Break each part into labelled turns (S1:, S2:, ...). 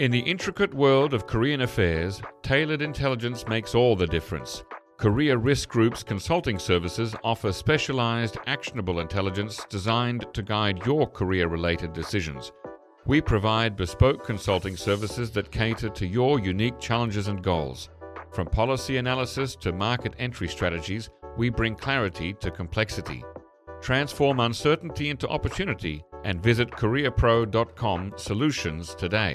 S1: In the intricate world of Korean affairs, tailored intelligence makes all the difference. Korea Risk Group's consulting services offer specialized, actionable intelligence designed to guide your Korea-related decisions. We provide bespoke consulting services that cater to your unique challenges and goals. From policy analysis to market entry strategies, we bring clarity to complexity. Transform uncertainty into opportunity and visit KoreaPro.com Solutions today.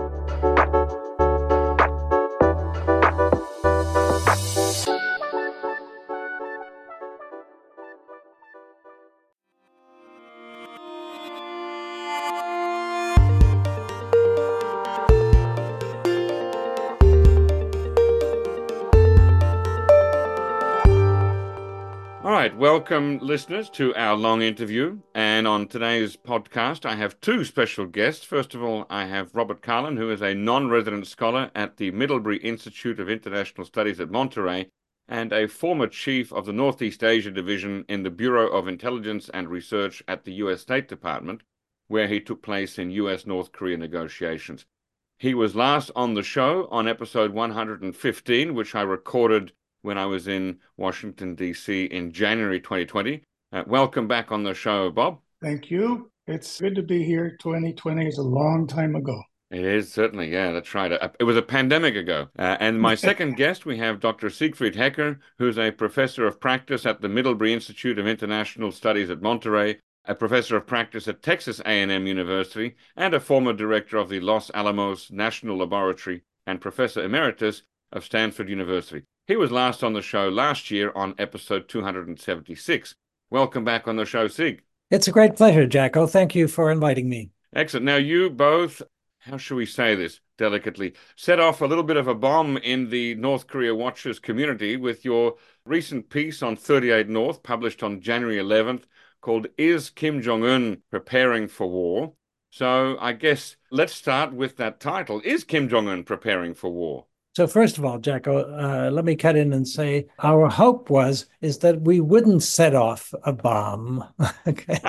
S1: All right, welcome listeners to our long interview. And on today's podcast, I have two special guests. First of all, I have Robert Carlin, who is a non-resident scholar at the Middlebury Institute of International Studies at Monterey and a former chief of the Northeast Asia Division in the Bureau of Intelligence and Research at the U.S. State Department, where he took place in U.S.-North Korea negotiations. He was last on the show on episode 115, which I recorded when I was in Washington, D.C. in January 2020. Welcome back on the show, Bob.
S2: Thank you. It's good to be here. 2020 is a long time ago.
S1: It is, certainly. Yeah, that's right. It was a pandemic ago. And my second guest, we have Dr. Siegfried Hecker, who's a professor of practice at the Middlebury Institute of International Studies at Monterey, a professor of practice at Texas A&M University, and a former director of the Los Alamos National Laboratory and professor emeritus of Stanford University. He was last on the show last year on episode 276. Welcome back on the show, Sig.
S3: It's a great pleasure, Jacko. Thank you for inviting me.
S1: Excellent. Now, you both, how shall we say this delicately, set off a little bit of a bomb in the North Korea Watchers community with your recent piece on 38 North, published on January 11th, called Is Kim Jong-un Preparing for War? So I guess let's start with that title. Is Kim Jong-un preparing for war?
S3: So first of all, Jacko, let me cut in and say our hope is that we wouldn't set off a bomb. Okay,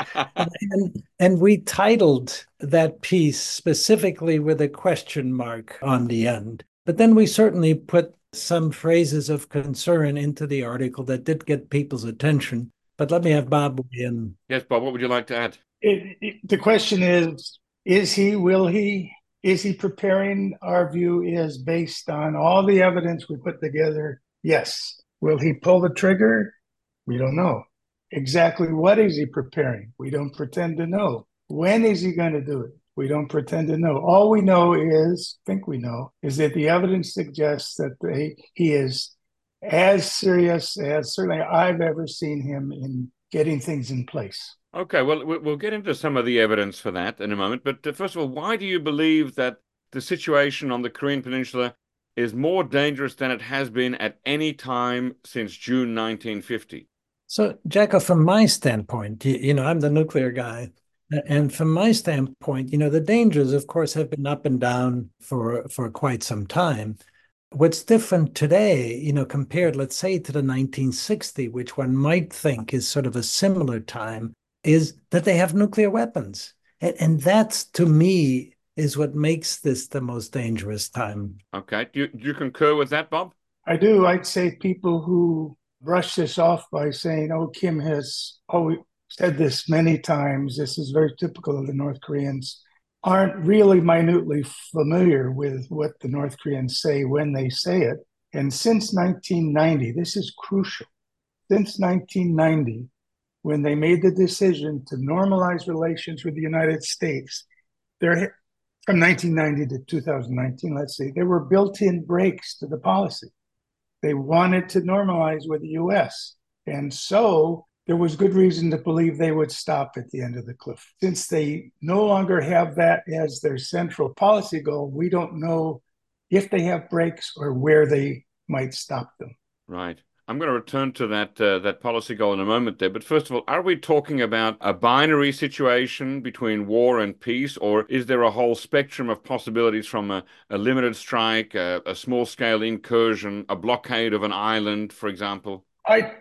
S3: and we titled that piece specifically with a question mark on the end. But then we certainly put some phrases of concern into the article that did get people's attention. But let me have Bob weigh in.
S1: Yes, Bob, what would you like to add?
S2: The question is he, will he? Is he preparing? Our view is based on all the evidence we put together. Yes. Will he pull the trigger? We don't know. Exactly what is he preparing? We don't pretend to know. When is he going to do it? We don't pretend to know. All we know is that the evidence suggests that he is as serious as certainly I've ever seen him in getting things in place.
S1: Okay, well, we'll get into some of the evidence for that in a moment. But first of all, why do you believe that the situation on the Korean Peninsula is more dangerous than it has been at any time since June 1950?
S3: So, Jacko, from my standpoint, I'm the nuclear guy. And from my standpoint, the dangers, of course, have been up and down for quite some time. What's different today, compared, let's say, to the 1960, which one might think is sort of a similar time, is that they have nuclear weapons. And that's, to me, is what makes this the most dangerous time.
S1: Okay. Do you concur with that, Bob?
S2: I do. I'd say people who brush this off by saying, Kim has always said this many times, this is very typical of the North Koreans, aren't really minutely familiar with what the North Koreans say when they say it. And since 1990, this is crucial, since 1990, when they made the decision to normalize relations with the United States, from 1990 to 2019, let's say, there were built-in breaks to the policy. They wanted to normalize with the U.S. And so there was good reason to believe they would stop at the end of the cliff. Since they no longer have that as their central policy goal, we don't know if they have breaks or where they might stop them.
S1: Right. I'm going to return to that policy goal in a moment there. But first of all, are we talking about a binary situation between war and peace, or is there a whole spectrum of possibilities from a limited strike, a small-scale incursion, a blockade of an island, for example?
S2: I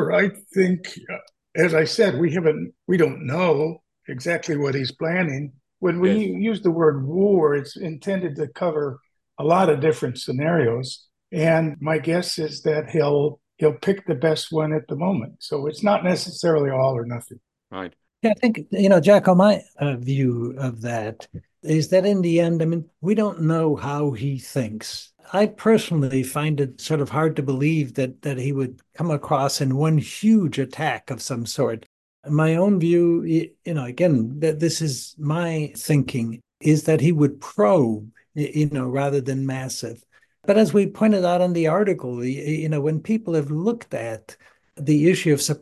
S2: think, as I said, we don't know exactly what he's planning. when we use the word war, it's intended to cover a lot of different scenarios. And my guess is that he'll pick the best one at the moment. So it's not necessarily all or nothing.
S1: Right.
S3: Yeah, I think, Jacko, my view of that is that in the end, I mean, we don't know how he thinks. I personally find it sort of hard to believe that he would come across in one huge attack of some sort. My own view, again, that this is my thinking, is that he would probe, rather than massive. But as we pointed out in the article, when people have looked at the issue of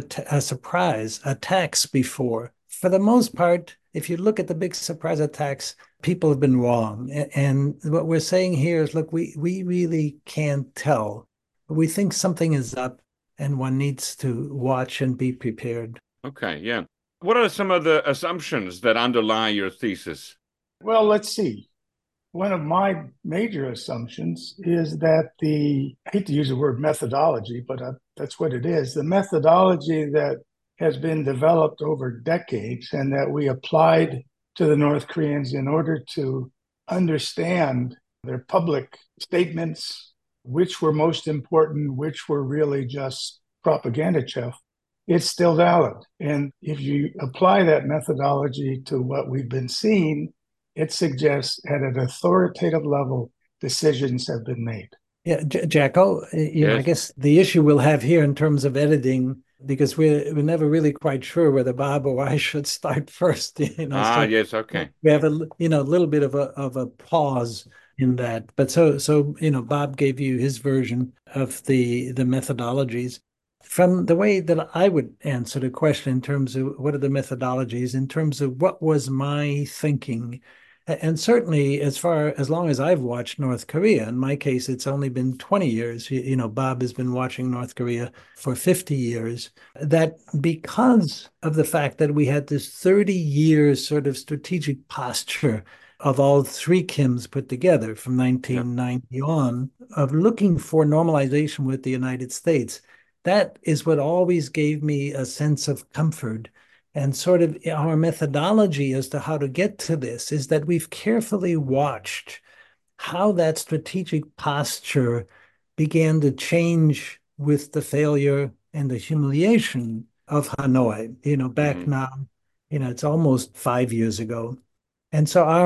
S3: surprise attacks before, for the most part, if you look at the big surprise attacks, people have been wrong. And what we're saying here is, look, we really can't tell. We think something is up and one needs to watch and be prepared.
S1: Okay, yeah. What are some of the assumptions that underlie your thesis?
S2: Well, let's see. One of my major assumptions is that I hate to use the word methodology, but that's what it is. The methodology that has been developed over decades and that we applied to the North Koreans in order to understand their public statements, which were most important, which were really just propaganda chaff, it's still valid. And if you apply that methodology to what we've been seeing, it suggests at an authoritative level, decisions have been made.
S3: Yeah, Jacko, I guess the issue we'll have here in terms of editing, because we're never really quite sure whether Bob or I should start first.
S1: Yes, okay.
S3: We have a little bit of a pause in that, but so Bob gave you his version of the methodologies. From the way that I would answer the question in terms of what are the methodologies, in terms of what was my thinking, and certainly as long as I've watched North Korea, in my case, it's only been 20 years. Bob has been watching North Korea for 50 years. That because of the fact that we had this 30 years sort of strategic posture of all three Kims put together from 1990 on, of looking for normalization with the United States. That is what always gave me a sense of comfort. And sort of our methodology as to how to get to this is that we've carefully watched how that strategic posture began to change with the failure and the humiliation of Hanoi, back now, it's almost 5 years ago. And so our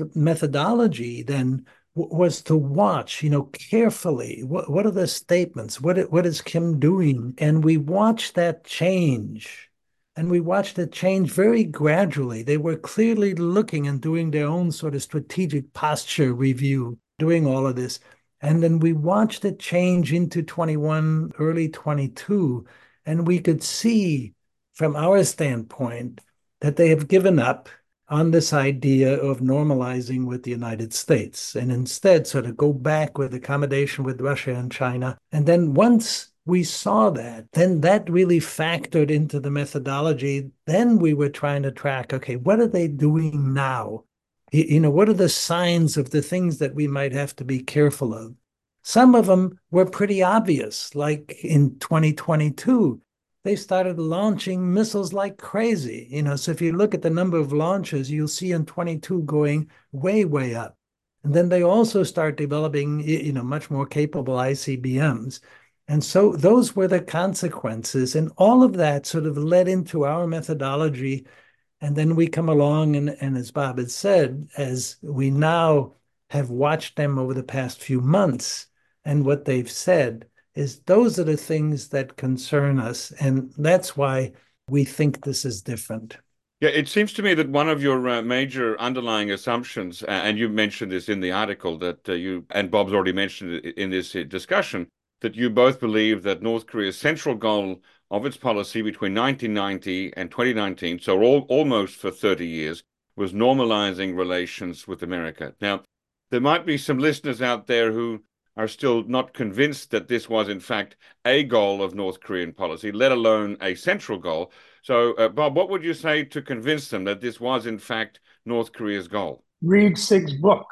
S3: methodology then was to watch, carefully. What are the statements? What is Kim doing? And we watched that change. And we watched it change very gradually. They were clearly looking and doing their own sort of strategic posture review, doing all of this. And then we watched it change into 21, early 22. And we could see from our standpoint that they have given up on this idea of normalizing with the United States and instead sort of go back with accommodation with Russia and China. And then once we saw that, then that really factored into the methodology. Then we were trying to track, okay, what are they doing now? What are the signs of the things that we might have to be careful of? Some of them were pretty obvious, like in 2022. They started launching missiles like crazy. So if you look at the number of launches, you'll see in 22 going way, way up. And then they also start developing, much more capable ICBMs. And so those were the consequences. And all of that sort of led into our methodology. And then we come along and as Bob had said, as we now have watched them over the past few months and what they've said, is those are the things that concern us. And that's why we think this is different.
S1: Yeah, it seems to me that one of your major underlying assumptions, and you mentioned this in the article that you and Bob's already mentioned it in this discussion, that you both believe that North Korea's central goal of its policy between 1990 and 2019, so almost for 30 years, was normalizing relations with America. Now, there might be some listeners out there who are still not convinced that this was, in fact, a goal of North Korean policy, let alone a central goal. So, Bob, what would you say to convince them that this was, in fact, North Korea's goal?
S2: Read Sig's book,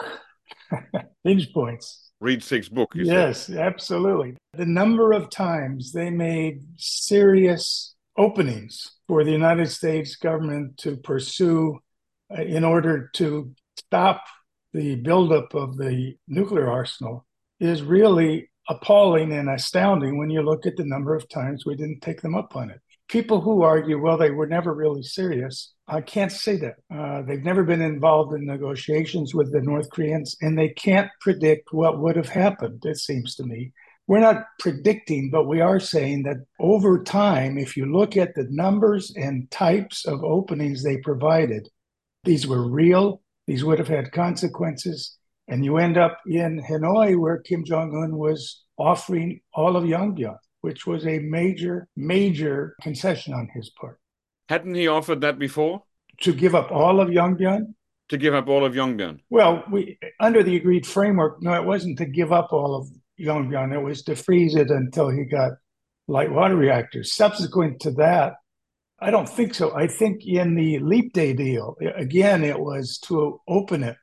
S2: Hinge Points.
S1: Read Sig's book, you
S2: Yes,
S1: said.
S2: absolutely. The number of times they made serious openings for the United States government to pursue in order to stop the buildup of the nuclear arsenal is really appalling and astounding when you look at the number of times we didn't take them up on it. People who argue, well, they were never really serious, I can't say that. They've never been involved in negotiations with the North Koreans, and they can't predict what would have happened, it seems to me. We're not predicting, but we are saying that over time, if you look at the numbers and types of openings they provided, these were real, these would have had consequences, and you end up in Hanoi where Kim Jong-un was offering all of Yongbyon, which was a major, major concession on his part.
S1: Hadn't he offered that before?
S2: To give up all of Yongbyon?
S1: To give up all of Yongbyon?
S2: Well, under the agreed framework, no, it wasn't to give up all of Yongbyon. It was to freeze it until he got light water reactors. Subsequent to that, I don't think so. I think in the Leap Day deal, again, it was to open it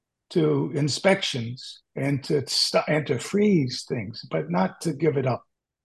S2: to inspections and to freeze things, but not to give it up.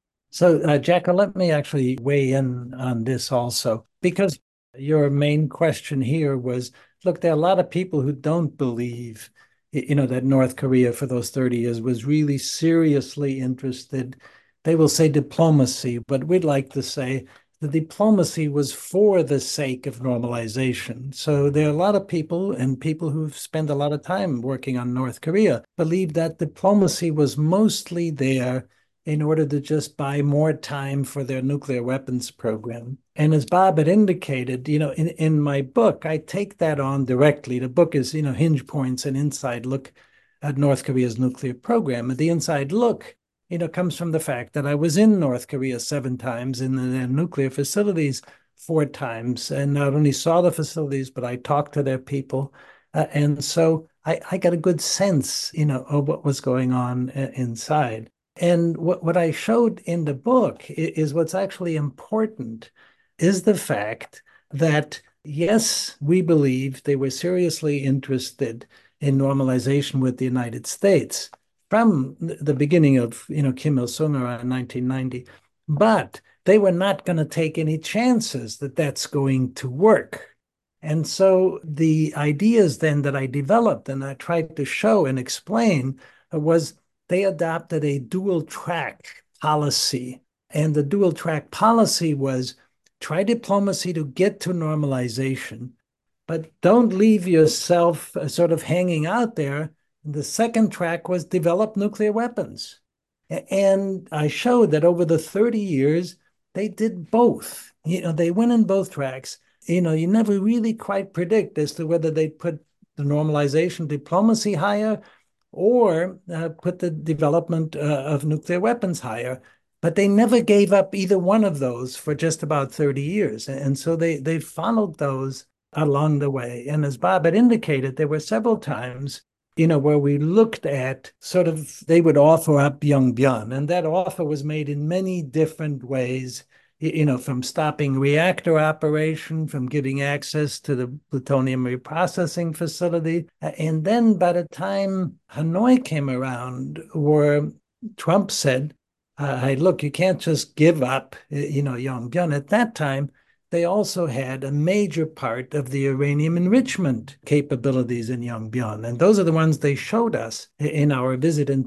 S3: So, Jacko, let me actually weigh in on this also, because your main question here was, look, there are a lot of people who don't believe, that North Korea for those 30 years was really seriously interested. They will say diplomacy, but we'd like to say the diplomacy was for the sake of normalization. So there are a lot of people, and people who've spent a lot of time working on North Korea, believe that diplomacy was mostly there in order to just buy more time for their nuclear weapons program. And as Bob had indicated, in my book, I take that on directly. The book is, Hinge Points, an inside look at North Korea's nuclear program. And the inside look, comes from the fact that I was in North Korea 7 times, in their nuclear facilities 4 times, and not only saw the facilities, but I talked to their people. And so I got a good sense, of what was going on inside. And what I showed in the book is what's actually important is the fact that, yes, we believe they were seriously interested in normalization with the United States from the beginning of, Kim Il-sung around 1990, but they were not going to take any chances that that's going to work. And so the ideas then that I developed and I tried to show and explain was they adopted a dual track policy. And the dual track policy was try diplomacy to get to normalization, but don't leave yourself sort of hanging out there. The second track was develop nuclear weapons. And I showed that over the 30 years, they did both. They went in both tracks. You never really quite predict as to whether they'd put the normalization diplomacy higher or put the development of nuclear weapons higher. But they never gave up either one of those for just about 30 years. And so they followed those along the way. And as Bob had indicated, there were several times, where we looked at sort of, they would offer up Yongbyon. And that offer was made in many different ways, from stopping reactor operation, from giving access to the plutonium reprocessing facility. And then by the time Hanoi came around, where Trump said, hey, look, you can't just give up, Yongbyon. At that time, they also had a major part of the uranium enrichment capabilities in Yongbyon. And those are the ones they showed us in our visit in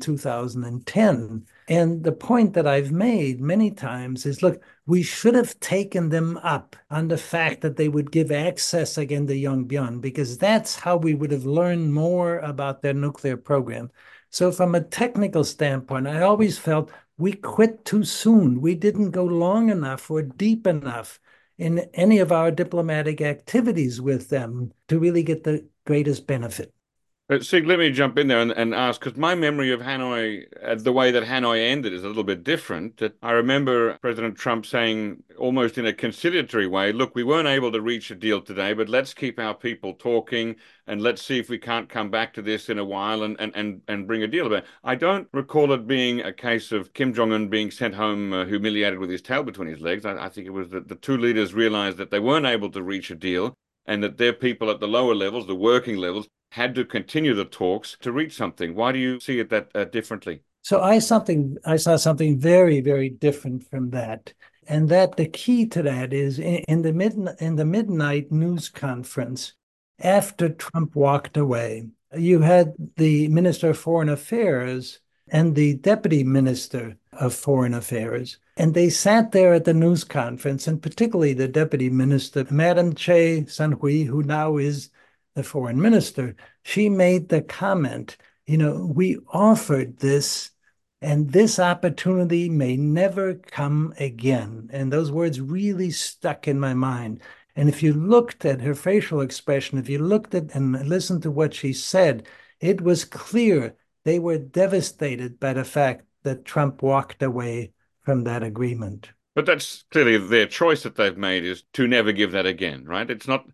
S3: 2010. And the point that I've made many times is, look, we should have taken them up on the fact that they would give access again to Yongbyon, because that's how we would have learned more about their nuclear program. So from a technical standpoint, I always felt we quit too soon. We didn't go long enough or deep enough in any of our diplomatic activities with them to really get the greatest benefit.
S1: Sig, let me jump in there and ask, because my memory of Hanoi, the way that Hanoi ended, is a little bit different. That I remember President Trump saying, almost in a conciliatory way, look, we weren't able to reach a deal today, but let's keep our people talking and let's see if we can't come back to this in a while and bring a deal about it. I don't recall it being a case of Kim Jong-un being sent home humiliated with his tail between his legs. I think it was that the two leaders realized that they weren't able to reach a deal and that their people at the lower levels, the working levels, had to continue the talks to reach something. Why do you see it that differently?
S3: So I saw something very, very different from that. And that the key to that is in the midnight news conference, after Trump walked away. You had the Minister of Foreign Affairs and the Deputy Minister of Foreign Affairs, and they sat there at the news conference, and particularly the Deputy Minister, Madam Choi Sun-hui, who now is the Foreign Minister. She made the comment, we offered this, and this opportunity may never come again. And those words really stuck in my mind. And if you looked at her facial expression, if you looked at and listened to what she said, it was clear they were devastated by the fact that Trump walked away from that agreement.
S1: But that's clearly their choice that they've made, is to never give that again, right?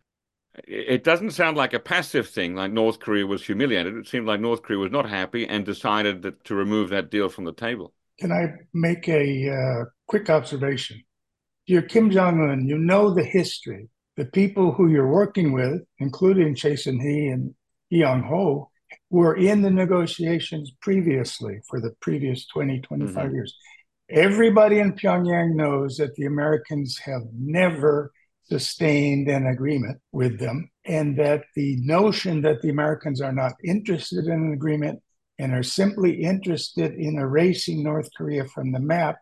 S1: It doesn't sound like a passive thing, like North Korea was humiliated. It seemed like North Korea was not happy and decided to remove that deal from the table.
S2: Can I make a quick observation? You're Kim Jong-un, you know the history. The people who you're working with, including Choi Sun-hee and Young-ho, were in the negotiations previously for the previous 20, 25 years. Everybody in Pyongyang knows that the Americans have never sustained an agreement with them, and that the notion that the Americans are not interested in an agreement and are simply interested in erasing North Korea from the map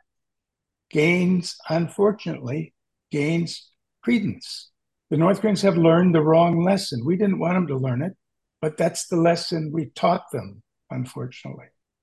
S2: unfortunately, gains credence. The North Koreans have learned the wrong lesson. We didn't want them to learn it, but that's the lesson we taught them, unfortunately.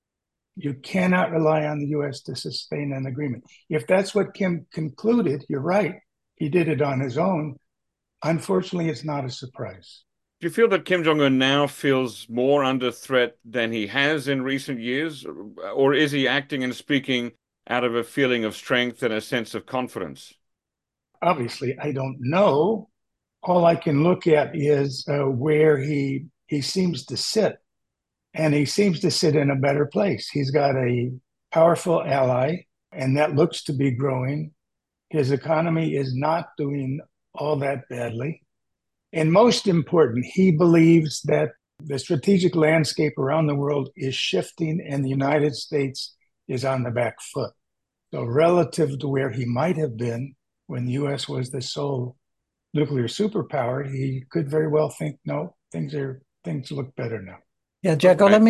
S2: You cannot rely on the U.S. to sustain an agreement. If that's what Kim concluded, you're right. He did it on his own. Unfortunately, it's not a surprise.
S1: Do you feel that Kim Jong-un now feels more under threat than he has in recent years? Or is he acting and speaking out of a feeling of strength and a sense of confidence?
S2: Obviously, I don't know. All I can look at is where he seems to sit. And he seems to sit in a better place. He's got a powerful ally, and that looks to be growing. His economy is not doing all that badly. And most important, he believes that the strategic landscape around the world is shifting and the United States is on the back foot. So relative to where he might have been when the U.S. was the sole nuclear superpower, he could very well think, no, things look better now.
S3: Yeah, Jacko, let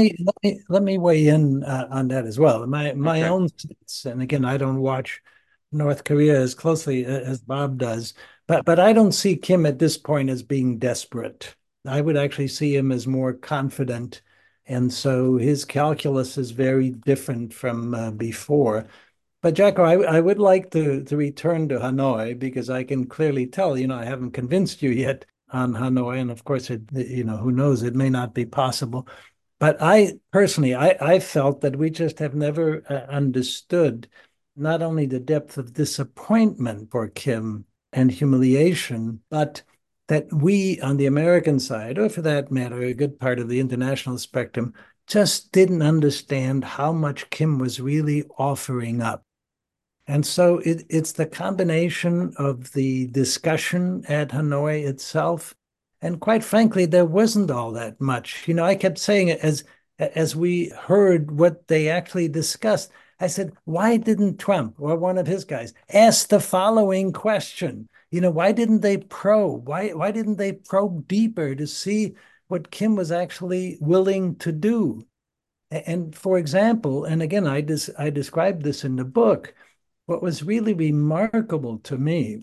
S3: me weigh in on that as well. My own sense, and again, I don't watch North Korea as closely as Bob does, but I don't see Kim at this point as being desperate. I would actually see him as more confident, and so his calculus is very different from before. But Jacko, I would like to return to Hanoi, because I can clearly tell, I haven't convinced you yet on Hanoi, and of course, who knows, it may not be possible. But I personally felt that we just have never understood not only the depth of disappointment for Kim and humiliation, but that we on the American side, or for that matter, a good part of the international spectrum, just didn't understand how much Kim was really offering up. And so it's the combination of the discussion at Hanoi itself. And quite frankly, there wasn't all that much. I kept saying it as we heard what they actually discussed. I said, why didn't Trump or one of his guys ask the following question? Why didn't they probe? Why didn't they probe deeper to see what Kim was actually willing to do? And for example, and again, I described this in the book, what was really remarkable to me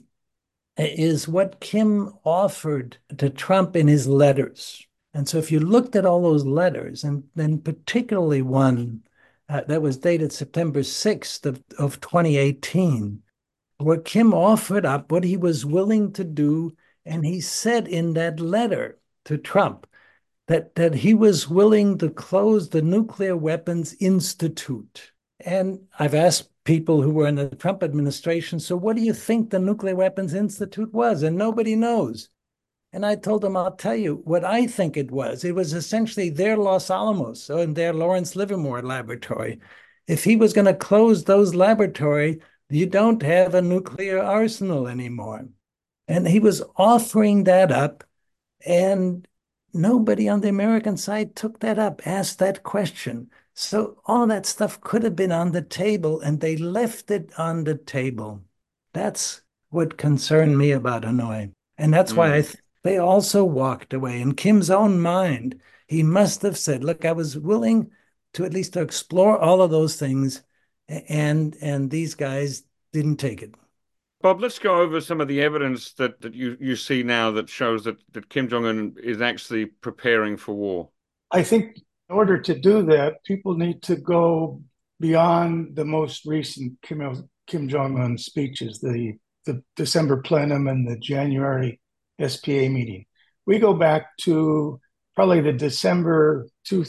S3: is what Kim offered to Trump in his letters. And so if you looked at all those letters, and then particularly one that was dated September 6th of 2018, what Kim offered up, what he was willing to do, and he said in that letter to Trump that he was willing to close the Nuclear Weapons Institute. And I've asked people who were in the Trump administration, so what do you think the Nuclear Weapons Institute was? And nobody knows. And I told them, I'll tell you what I think it was. It was essentially their Los Alamos and their Lawrence Livermore laboratory. If he was going to close those laboratories, you don't have a nuclear arsenal anymore. And he was offering that up, and nobody on the American side took that up, asked that question. So all that stuff could have been on the table, and they left it on the table. That's what concerned me about Hanoi. And that's why they also walked away. In Kim's own mind, he must have said, look, I was willing to at least explore all of those things, and these guys didn't take it.
S1: Bob, let's go over some of the evidence that you see now that shows that Kim Jong-un is actually preparing for war.
S2: I think in order to do that, people need to go beyond the most recent Kim Jong-un speeches, the December plenum and the January SPA meeting. We go back to probably the December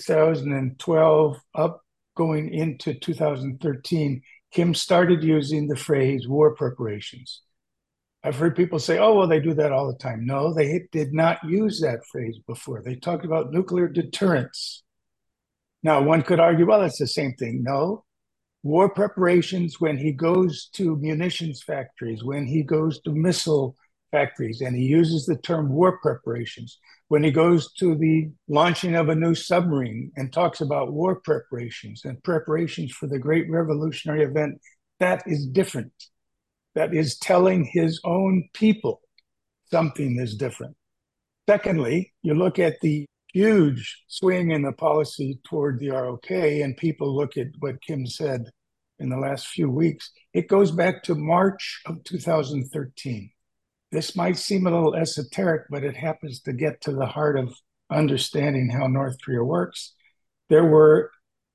S2: 2012 up going into 2013. Kim started using the phrase war preparations. I've heard people say, oh, well, they do that all the time. No, they did not use that phrase before. They talked about nuclear deterrence. Now, one could argue, well, it's the same thing. No, war preparations when he goes to munitions factories, when he goes to missile factories, and he uses the term war preparations, when he goes to the launching of a new submarine and talks about war preparations and preparations for the great revolutionary event, that is different. That is telling his own people something is different. Secondly, you look at the huge swing in the policy toward the ROK, and people look at what Kim said in the last few weeks. It goes back to March of 2013. This might seem a little esoteric, but it happens to get to the heart of understanding how North Korea works. There were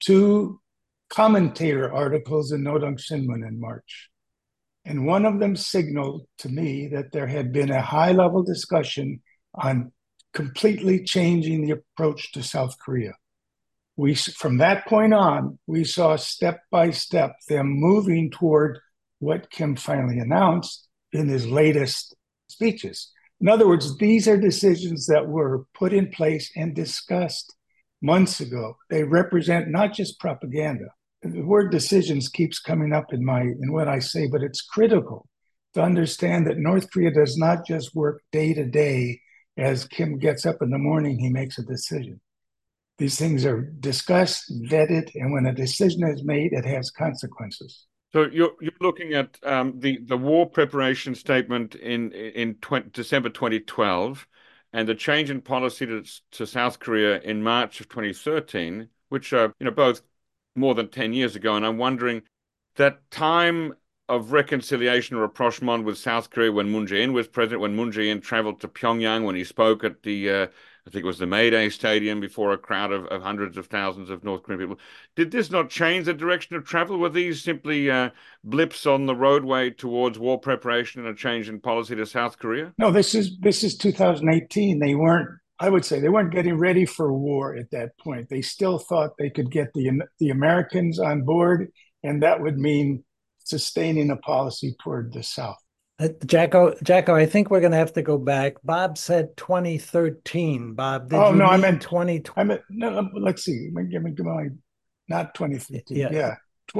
S2: 2 commentator articles in Nodong Sinmun in March. And one of them signaled to me that there had been a high-level discussion on completely changing the approach to South Korea. From that point on, we saw step by step them moving toward what Kim finally announced in his latest speeches. In other words, these are decisions that were put in place and discussed months ago. They represent not just propaganda. The word decisions keeps coming up in what I say, but it's critical to understand that North Korea does not just work day to day. As Kim gets up in the morning, he makes a decision. These things are discussed, vetted, and when a decision is made, it has consequences.
S1: So you're looking at the war preparation statement in December 2012, and the change in policy to South Korea in March of 2013, which are both more than 10 years ago. And I'm wondering, that time of reconciliation or rapprochement with South Korea when Moon Jae-in was president, when Moon Jae-in traveled to Pyongyang, when he spoke at the I think it was the Mayday Stadium before a crowd of hundreds of thousands of North Korean people. Did this not change the direction of travel? Were these simply blips on the roadway towards war preparation and a change in policy to South Korea?
S2: No, this is 2018. I would say they weren't getting ready for war at that point. They still thought they could get the Americans on board, and that would mean sustaining a policy toward the South.
S3: Jacko, I think we're going to have to go back. Bob said 2013. Bob, did you
S2: I
S3: mean
S2: meant
S3: 2020?
S2: no, let's see. Not 2015. Yeah.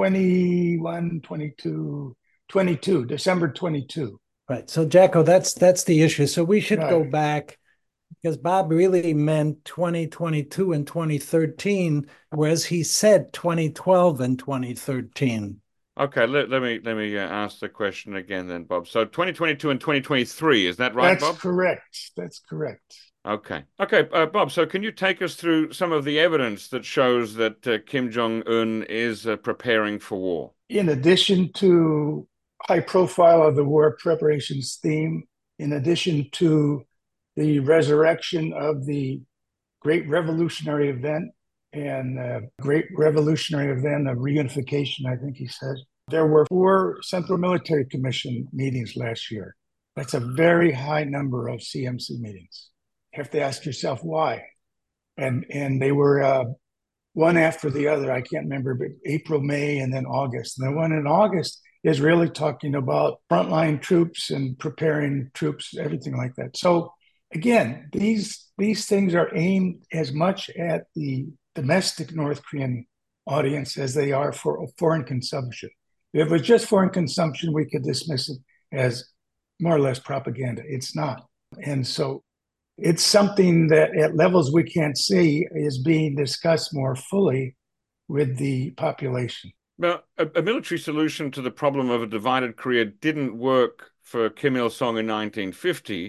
S2: 21, 22, December 22.
S3: Right. So, Jacko, that's the issue. So we should go back, because Bob really meant 2022 and 2013, whereas he said 2012 and 2013.
S1: Okay, let me ask the question again then, Bob. So 2022 and 2023, is that right, Bob?
S2: That's correct.
S1: Okay, Bob, so can you take us through some of the evidence that shows that Kim Jong-un is preparing for war?
S2: In addition to high profile of the war preparations theme, in addition to the resurrection of the Great Revolutionary Event and Great Revolutionary Event of Reunification, I think he said, there were 4 Central Military Commission meetings last year. That's a very high number of CMC meetings. You have to ask yourself why. And they were one after the other. I can't remember, but April, May, and then August. And the one in August is really talking about frontline troops and preparing troops, everything like that. So again, these things are aimed as much at the domestic North Korean audience as they are for foreign consumption. If it was just foreign consumption, we could dismiss it as more or less propaganda. It's not. And so it's something that at levels we can't see is being discussed more fully with the population.
S1: Now, a military solution to the problem of a divided Korea didn't work for Kim Il-sung in 1950.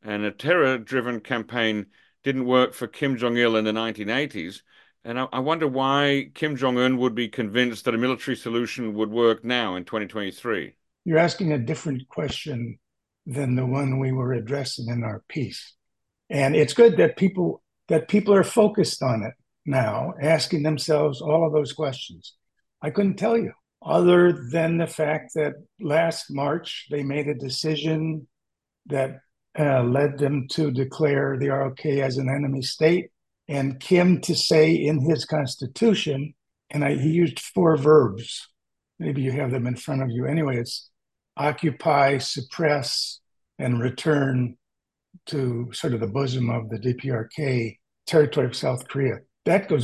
S1: and a terror-driven campaign didn't work for Kim Jong-il in the 1980s. And I wonder why Kim Jong-un would be convinced that a military solution would work now in 2023.
S2: You're asking a different question than the one we were addressing in our piece. And it's good that people are focused on it now, asking themselves all of those questions. I couldn't tell you, other than the fact that last March they made a decision that led them to declare the ROK as an enemy state, and Kim to say in his constitution, and he used 4 verbs. Maybe you have them in front of you. Anyway, it's occupy, suppress, and return to sort of the bosom of the DPRK territory of South Korea. That goes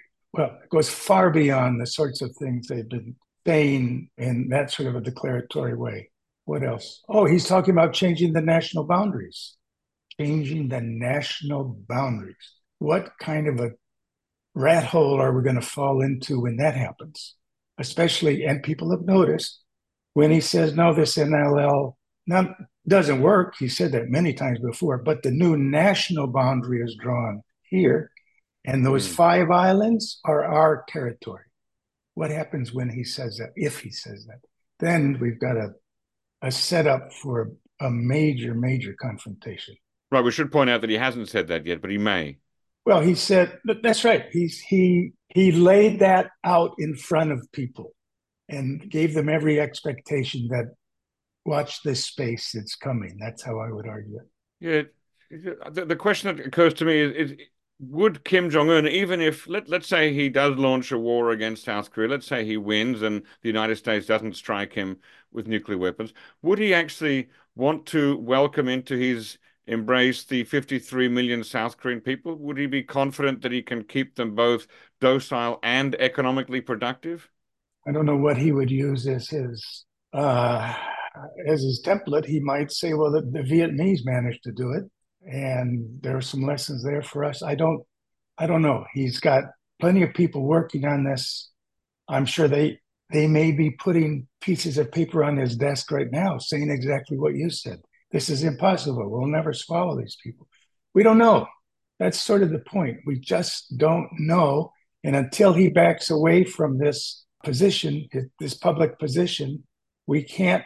S2: it goes far beyond the sorts of things they've been saying in that sort of a declaratory way. What else? Oh, he's talking about changing the national boundaries. Changing the national boundaries. What kind of a rat hole are we going to fall into when that happens? Especially, and people have noticed, when he says, no, this NLL doesn't work. He said that many times before, but the new national boundary is drawn here, and those 5 islands are our territory. What happens when he says that, if he says that? Then we've got a setup for a major, major confrontation.
S1: Right, we should point out that he hasn't said that yet, but he may.
S2: Well, he said, that's right. He laid that out in front of people and gave them every expectation that, watch this space, it's coming. That's how I would argue it.
S1: Yeah, the question that occurs to me is would Kim Jong-un, even if, let's say he does launch a war against South Korea, let's say he wins and the United States doesn't strike him with nuclear weapons, would he actually want to welcome into his embrace the 53 million South Korean people? Would he be confident that he can keep them both docile and economically productive?
S2: I don't know what he would use as his template. He might say, well, the Vietnamese managed to do it, and there are some lessons there for us. I don't know. He's got plenty of people working on this. I'm sure they may be putting pieces of paper on his desk right now saying exactly what you said. This is impossible. We'll never swallow these people. We don't know. That's sort of the point. We just don't know. And until he backs away from this position, this public position, we can't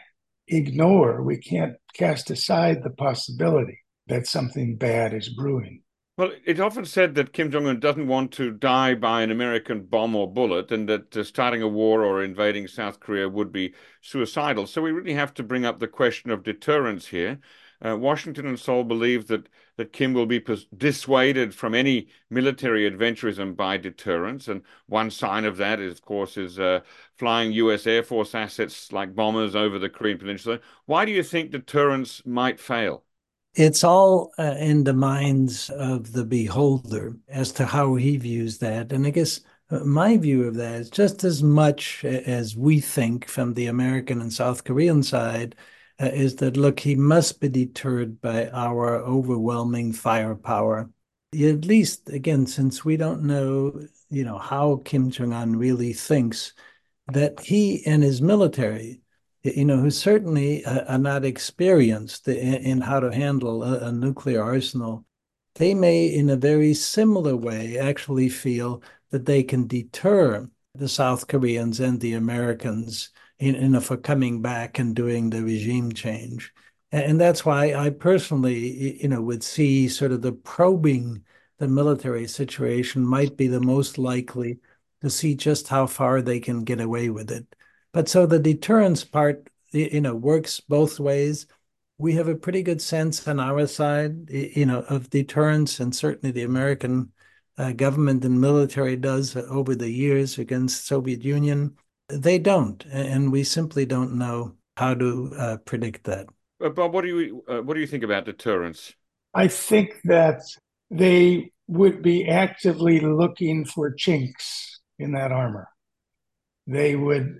S2: cast aside the possibility that something bad is brewing.
S1: Well, it's often said that Kim Jong-un doesn't want to die by an American bomb or bullet, and that starting a war or invading South Korea would be suicidal. So we really have to bring up the question of deterrence here. Washington and Seoul believe that Kim will be dissuaded from any military adventurism by deterrence. And one sign of that, of course, is flying U.S. Air Force assets like bombers over the Korean Peninsula. Why do you think deterrence might fail?
S3: It's all in the minds of the beholder as to how he views that. And I guess my view of that is just as much as we think from the American and South Korean side is that, look, he must be deterred by our overwhelming firepower. At least, again, since we don't know, how Kim Jong-un really thinks, that he and his military, who certainly are not experienced in how to handle a nuclear arsenal, they may, in a very similar way, actually feel that they can deter the South Koreans and the Americans for coming back and doing the regime change. And that's why I personally, would see sort of the probing the military situation might be the most likely to see just how far they can get away with it. But so the deterrence part, works both ways. We have a pretty good sense on our side, of deterrence, and certainly the American government and military does over the years against Soviet Union. They don't, and we simply don't know how to predict that.
S1: Bob, what do you think about deterrence?
S2: I think that they would be actively looking for chinks in that armor. They would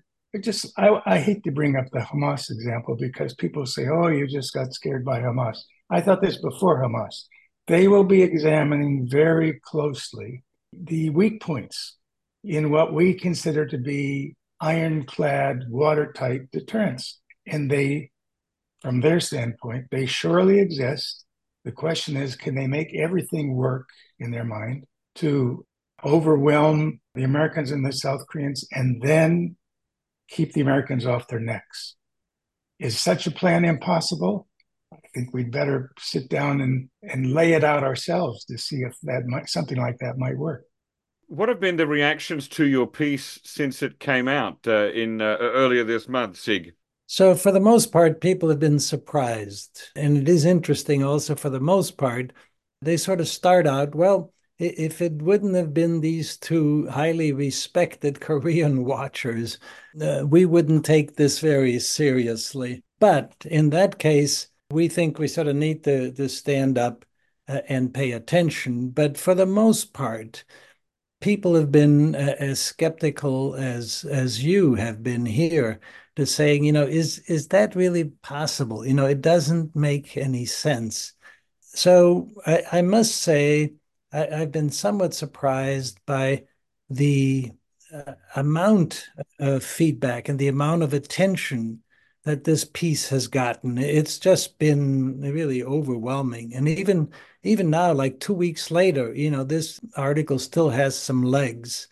S2: I hate to bring up the Hamas example because people say, oh, you just got scared by Hamas. I thought this before Hamas. They will be examining very closely the weak points in what we consider to be ironclad, watertight deterrence. And from their standpoint, they surely exist. The question is, can they make everything work in their mind to overwhelm the Americans and the South Koreans and then keep the Americans off their necks? Is such a plan impossible? I think we'd better sit down and lay it out ourselves to see if something like that might work.
S1: What have been the reactions to your piece since it came out in earlier this month, Sig?
S3: So for the most part, people have been surprised. And it is interesting also for the most part, they sort of start out, well, if it wouldn't have been these two highly respected Korean watchers, we wouldn't take this very seriously. But in that case, we think we sort of need to stand up and pay attention. But for the most part, people have been as skeptical as you have been here to saying, is that really possible? It doesn't make any sense. So I must say, I've been somewhat surprised by the amount of feedback and the amount of attention that this piece has gotten. It's just been really overwhelming. And even now, like 2 weeks later, this article still has some legs.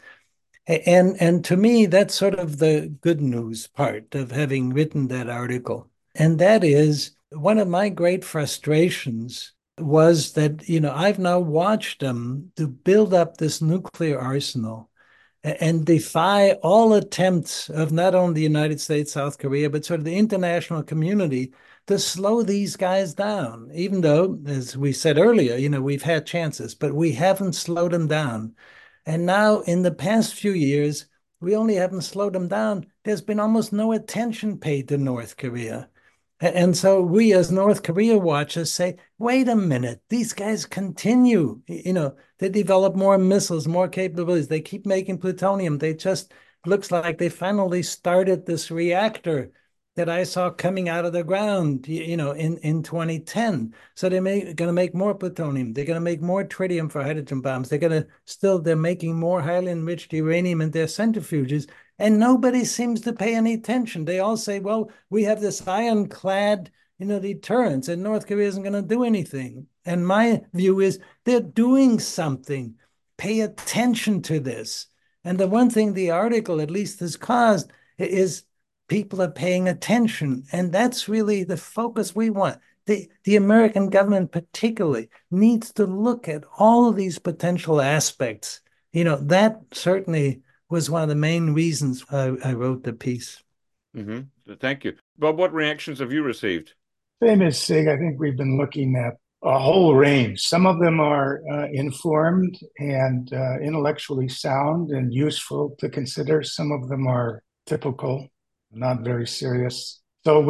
S3: And to me, that's sort of the good news part of having written that article. And that is one of my great frustrations was that, I've now watched them to build up this nuclear arsenal and defy all attempts of not only the United States, South Korea, but sort of the international community to slow these guys down, even though, as we said earlier, we've had chances, but we haven't slowed them down. And now, in the past few years, we only haven't slowed them down. There's been almost no attention paid to North Korea. And so we, as North Korea watchers, say, wait a minute, these guys continue. They develop more missiles, more capabilities. They keep making plutonium. They just looks like they finally started this reactor that I saw coming out of the ground, in 2010. So they're going to make more plutonium. They're going to make more tritium for hydrogen bombs. They're making more highly enriched uranium in their centrifuges. And nobody seems to pay any attention. They all say, well, we have this ironclad, deterrence, and North Korea isn't going to do anything. And my view is they're doing something. Pay attention to this. And the one thing the article at least has caused is people are paying attention. And that's really the focus we want. The American government particularly needs to look at all of these potential aspects. That certainly was one of the main reasons I wrote the piece.
S1: Mm-hmm. Thank you. Bob, what reactions have you received?
S2: Same as Sig, I think we've been looking at a whole range. Some of them are informed and intellectually sound and useful to consider. Some of them are typical, not very serious. So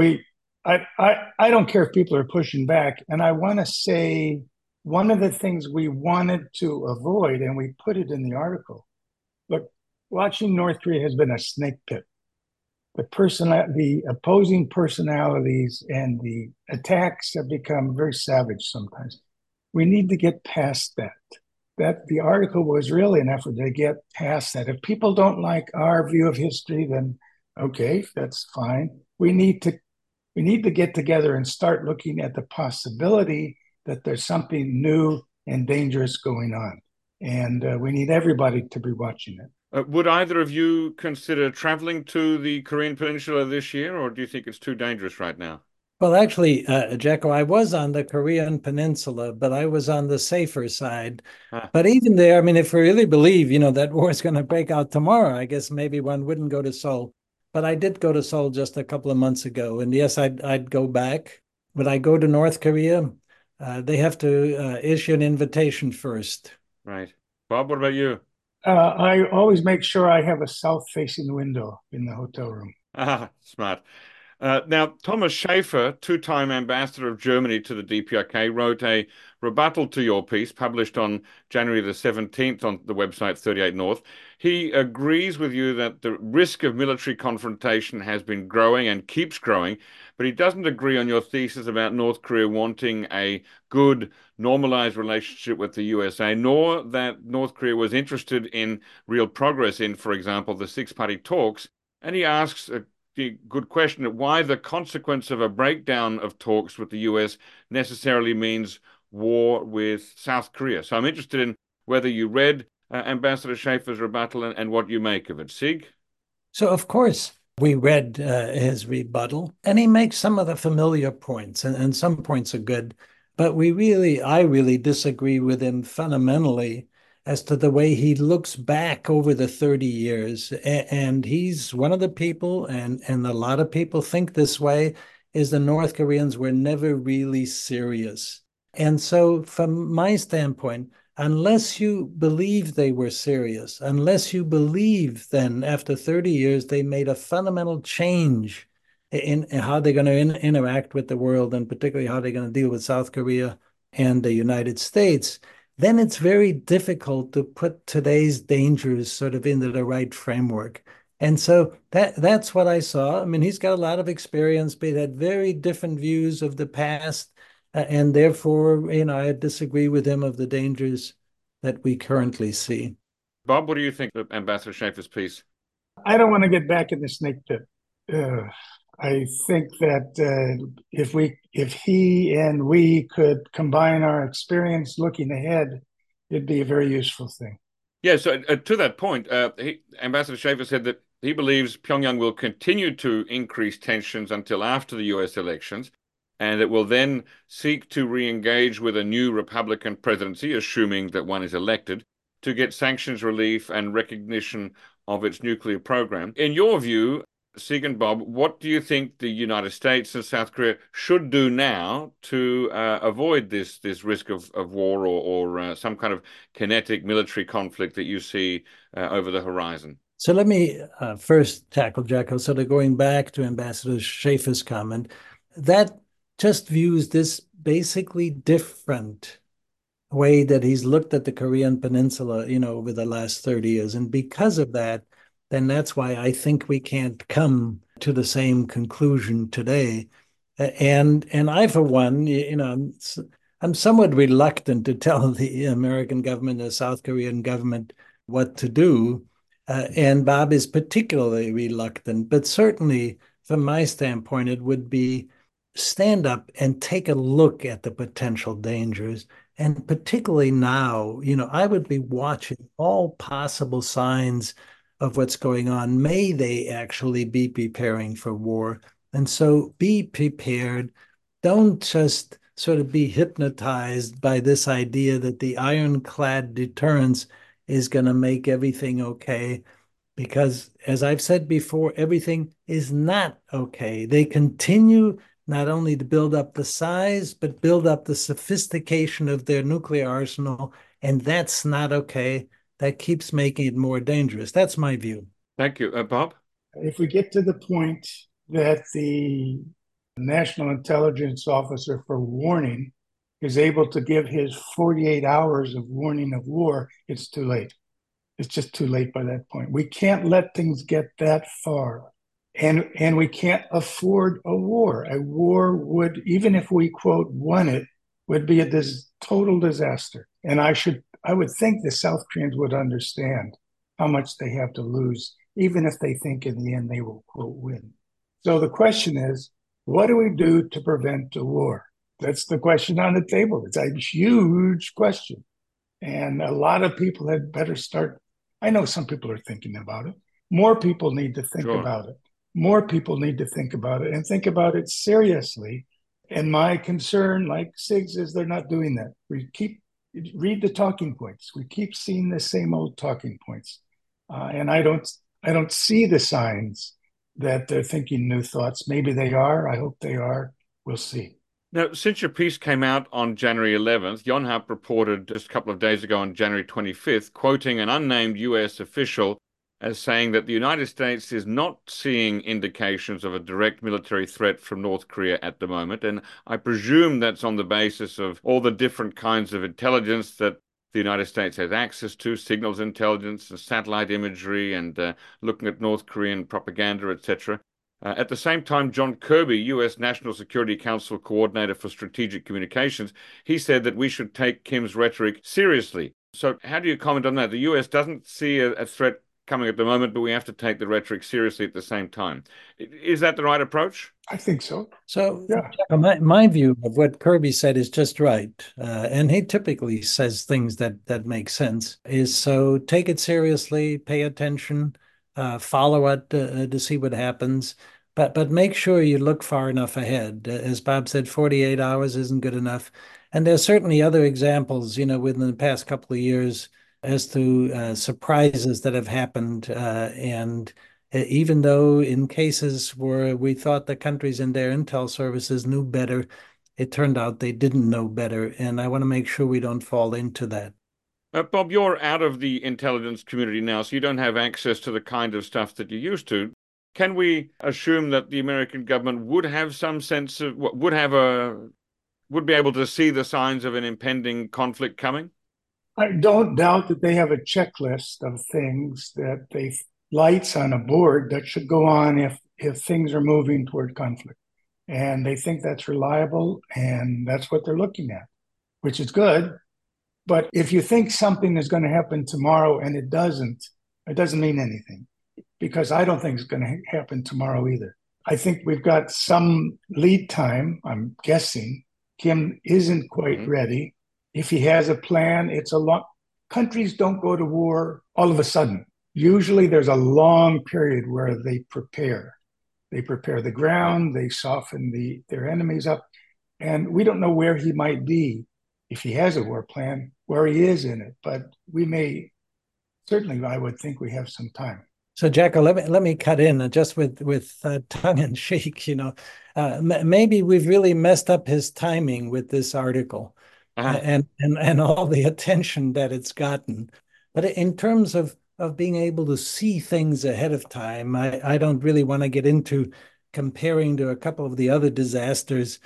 S2: I don't care if people are pushing back. And I want to say one of the things we wanted to avoid, and we put it in the article, look, watching North Korea has been a snake pit. The opposing personalities and the attacks have become very savage sometimes. We need to get past that. That the article was really an effort to get past that. If people don't like our view of history, then okay, that's fine. We need to get together and start looking at the possibility that there's something new and dangerous going on. And we need everybody to be watching it.
S1: Would either of you consider traveling to the Korean Peninsula this year, or do you think it's too dangerous right now?
S3: Well, actually, Jacko, I was on the Korean Peninsula, but I was on the safer side. But even there, I mean, if we really believe, that war is going to break out tomorrow, I guess maybe one wouldn't go to Seoul. But I did go to Seoul just a couple of months ago. And yes, I'd go back. Would I go to North Korea? They have to issue an invitation first.
S1: Right. Bob, what about you?
S2: I always make sure I have a south-facing window in the hotel room.
S1: Smart. Now, Thomas Schaefer, two-time ambassador of Germany to the DPRK, wrote a rebuttal to your piece published on January the 17th on the website 38 North. He agrees with you that the risk of military confrontation has been growing and keeps growing, but he doesn't agree on your thesis about North Korea wanting a good, normalized relationship with the USA, nor that North Korea was interested in real progress in, for example, the six-party talks. And he asks the good question of why the consequence of a breakdown of talks with the US necessarily means war with South Korea. So I'm interested in whether you read Ambassador Schaefer's rebuttal and what you make of it. Sig?
S3: So, of course, we read his rebuttal, and he makes some of the familiar points, and some points are good. But I really disagree with him fundamentally as to the way he looks back over the 30 years. And he's one of the people, and a lot of people think this way, is the North Koreans were never really serious. And so, from my standpoint, unless you believe they were serious, unless you believe then after 30 years they made a fundamental change in how they're going to interact with the world, and particularly how they're going to deal with South Korea and the United States, then it's very difficult to put today's dangers sort of into the right framework. And so that's what I saw. I mean, he's got a lot of experience, but he had very different views of the past. And therefore, I disagree with him of the dangers that we currently see.
S1: Bob, what do you think of Ambassador Schaefer's piece?
S2: I don't want to get back in the snake pit. I think that if he and we could combine our experience looking ahead, it'd be a very useful thing.
S1: Yeah, so to that point, Ambassador Schaefer said that he believes Pyongyang will continue to increase tensions until after the US elections, and it will then seek to re-engage with a new Republican presidency, assuming that one is elected, to get sanctions relief and recognition of its nuclear program. In your view, Sig and Bob, what do you think the United States and South Korea should do now to avoid this risk of war or some kind of kinetic military conflict that you see over the horizon?
S3: So let me first tackle, Jacko, sort of going back to Ambassador Schaefer's comment, that just views this basically different way that he's looked at the Korean Peninsula, over the last 30 years. And because of that, then that's why I think we can't come to the same conclusion today. And I, for one, I'm somewhat reluctant to tell the American government, the South Korean government, what to do. And Bob is particularly reluctant. But certainly, from my standpoint, it would be stand up and take a look at the potential dangers. And particularly now, I would be watching all possible signs of what's going on. May they actually be preparing for war? And so be prepared. Don't just sort of be hypnotized by this idea that the ironclad deterrence is going to make everything okay. Because as I've said before, everything is not okay. They continue not only to build up the size, but build up the sophistication of their nuclear arsenal. And that's not okay. That keeps making it more dangerous. That's my view.
S1: Thank you. Bob?
S2: If we get to the point that the National Intelligence Officer for Warning is able to give his 48 hours of warning of war, it's too late. It's just too late by that point. We can't let things get that far. And we can't afford a war. A war would, even if we, quote, won it, would be a total disaster. And I would think the South Koreans would understand how much they have to lose, even if they think in the end they will, quote, win. So the question is, what do we do to prevent a war? That's the question on the table. It's a huge question. And a lot of people had better start. I know some people are thinking about it. More people need to think about it. More people need to think about it and think about it seriously. And my concern, like Sig's, is they're not doing that. Read the talking points. We keep seeing the same old talking points. And I don't see the signs that they're thinking new thoughts. Maybe they are. I hope they are. We'll see.
S1: Now, since your piece came out on January 11th, Yonhap reported just a couple of days ago on January 25th, quoting an unnamed US official as saying that the United States is not seeing indications of a direct military threat from North Korea at the moment. And I presume that's on the basis of all the different kinds of intelligence that the United States has access to, signals intelligence and satellite imagery and looking at North Korean propaganda, etc. At the same time, John Kirby, U.S. National Security Council Coordinator for Strategic Communications, he said that we should take Kim's rhetoric seriously. So how do you comment on that? The U.S. doesn't see a threat coming at the moment, but we have to take the rhetoric seriously at the same time. Is that the right approach?
S2: I think so.
S3: So
S2: Yeah.
S3: my view of what Kirby said is just right. And he typically says things that make sense, is so take it seriously, pay attention, follow it to see what happens. But make sure you look far enough ahead. As Bob said, 48 hours isn't good enough. And there's certainly other examples, within the past couple of years as to surprises that have happened. And even though in cases where we thought the countries and their intel services knew better, it turned out they didn't know better. And I want to make sure we don't fall into that.
S1: Bob, you're out of the intelligence community now, so you don't have access to the kind of stuff that you used to. Can we assume that the American government would have some sense of, would be able to see the signs of an impending conflict coming?
S2: I don't doubt that they have a checklist of things that they lights on a board that should go on if things are moving toward conflict. And they think that's reliable, and that's what they're looking at, which is good. But if you think something is going to happen tomorrow and it doesn't mean anything, because I don't think it's going to happen tomorrow either. I think we've got some lead time. I'm guessing Kim isn't quite ready. If he has a plan, it's a long. Countries don't go to war all of a sudden. Usually there's a long period where they prepare. They prepare the ground, they soften their enemies up. And we don't know where he might be if he has a war plan, where he is in it. But certainly I would think we have some time.
S3: So, Jacko, let me cut in just with tongue in cheek. Maybe we've really messed up his timing with this article, and all the attention that it's gotten. But in terms of being able to see things ahead of time, I don't really want to get into comparing to a couple of the other disasters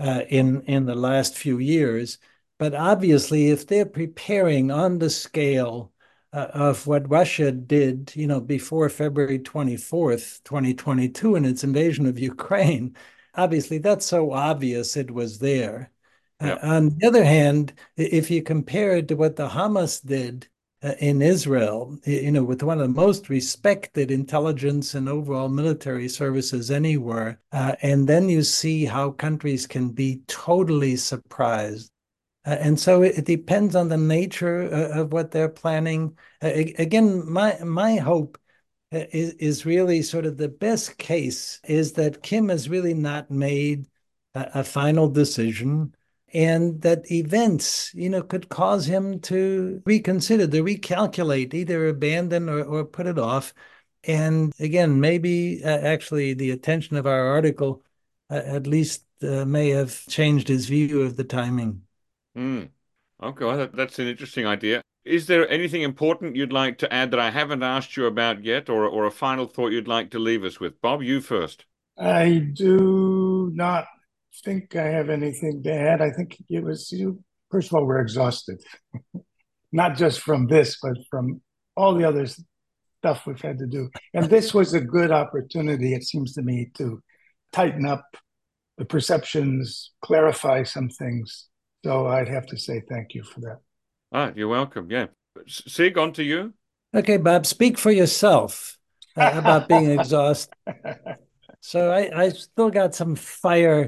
S3: in the last few years. But obviously, if they're preparing on the scale of what Russia did, before February 24th, 2022, in its invasion of Ukraine, obviously that's so obvious it was there. Yep. On the other hand, if you compare it to what the Hamas did in Israel, with one of the most respected intelligence and overall military services anywhere, and then you see how countries can be totally surprised. And so it depends on the nature of what they're planning. Again, my hope is really sort of the best case is that Kim has really not made a final decision, and that events, could cause him to reconsider, to recalculate, either abandon or put it off. And again, maybe actually the attention of our article at least may have changed his view of the timing.
S1: Okay, well, that's an interesting idea. Is there anything important you'd like to add that I haven't asked you about yet, or a final thought you'd like to leave us with? Bob, you first.
S2: I do not think I have anything to add. I think it was you. First of all, we're exhausted, not just from this, but from all the other stuff we've had to do. And this was a good opportunity, it seems to me, to tighten up the perceptions, clarify some things. So I'd have to say thank you for that.
S1: You're welcome. Yeah. Sig, on to you.
S3: Okay, Bob, speak for yourself about being exhausted. So I still got some fire,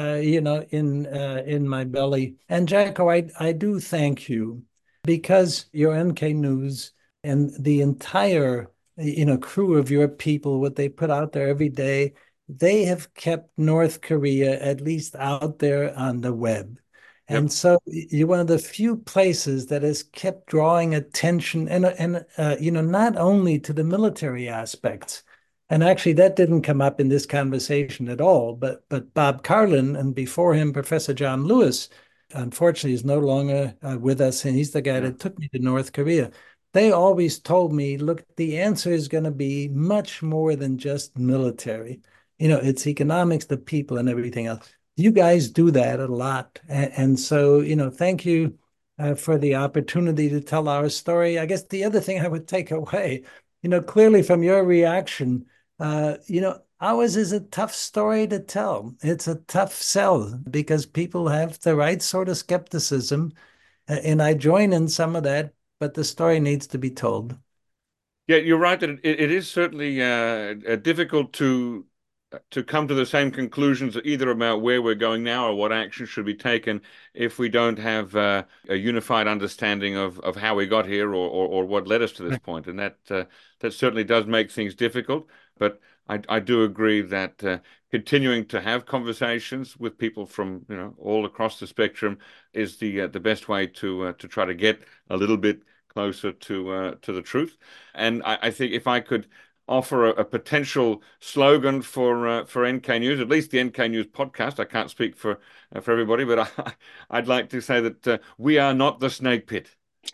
S3: in my belly. And Jacko, I do thank you, because your NK News and the entire, crew of your people, what they put out there every day, they have kept North Korea at least out there on the web. And so you're one of the few places that has kept drawing attention and not only to the military aspects. And actually, that didn't come up in this conversation at all. But Bob Karlan, and before him, Professor John Lewis, unfortunately, is no longer with us. And he's the guy that took me to North Korea. They always told me, look, the answer is going to be much more than just military. It's economics, the people, and everything else. You guys do that a lot. And so, thank you for the opportunity to tell our story. I guess the other thing I would take away, clearly from your reaction, ours is a tough story to tell. It's a tough sell because people have the right sort of skepticism. And I join in some of that, but the story needs to be told.
S1: Yeah, you're right that it is certainly difficult to come to the same conclusions either about where we're going now or what action should be taken if we don't have a unified understanding of how we got here or what led us to this point. And that certainly does make things difficult. But I do agree that continuing to have conversations with people from all across the spectrum is the best way to try to get a little bit closer to the truth. And I think if I could offer a potential slogan for NK News, at least the NK News podcast. I can't speak for everybody, but I'd like to say that we are not the snake pit.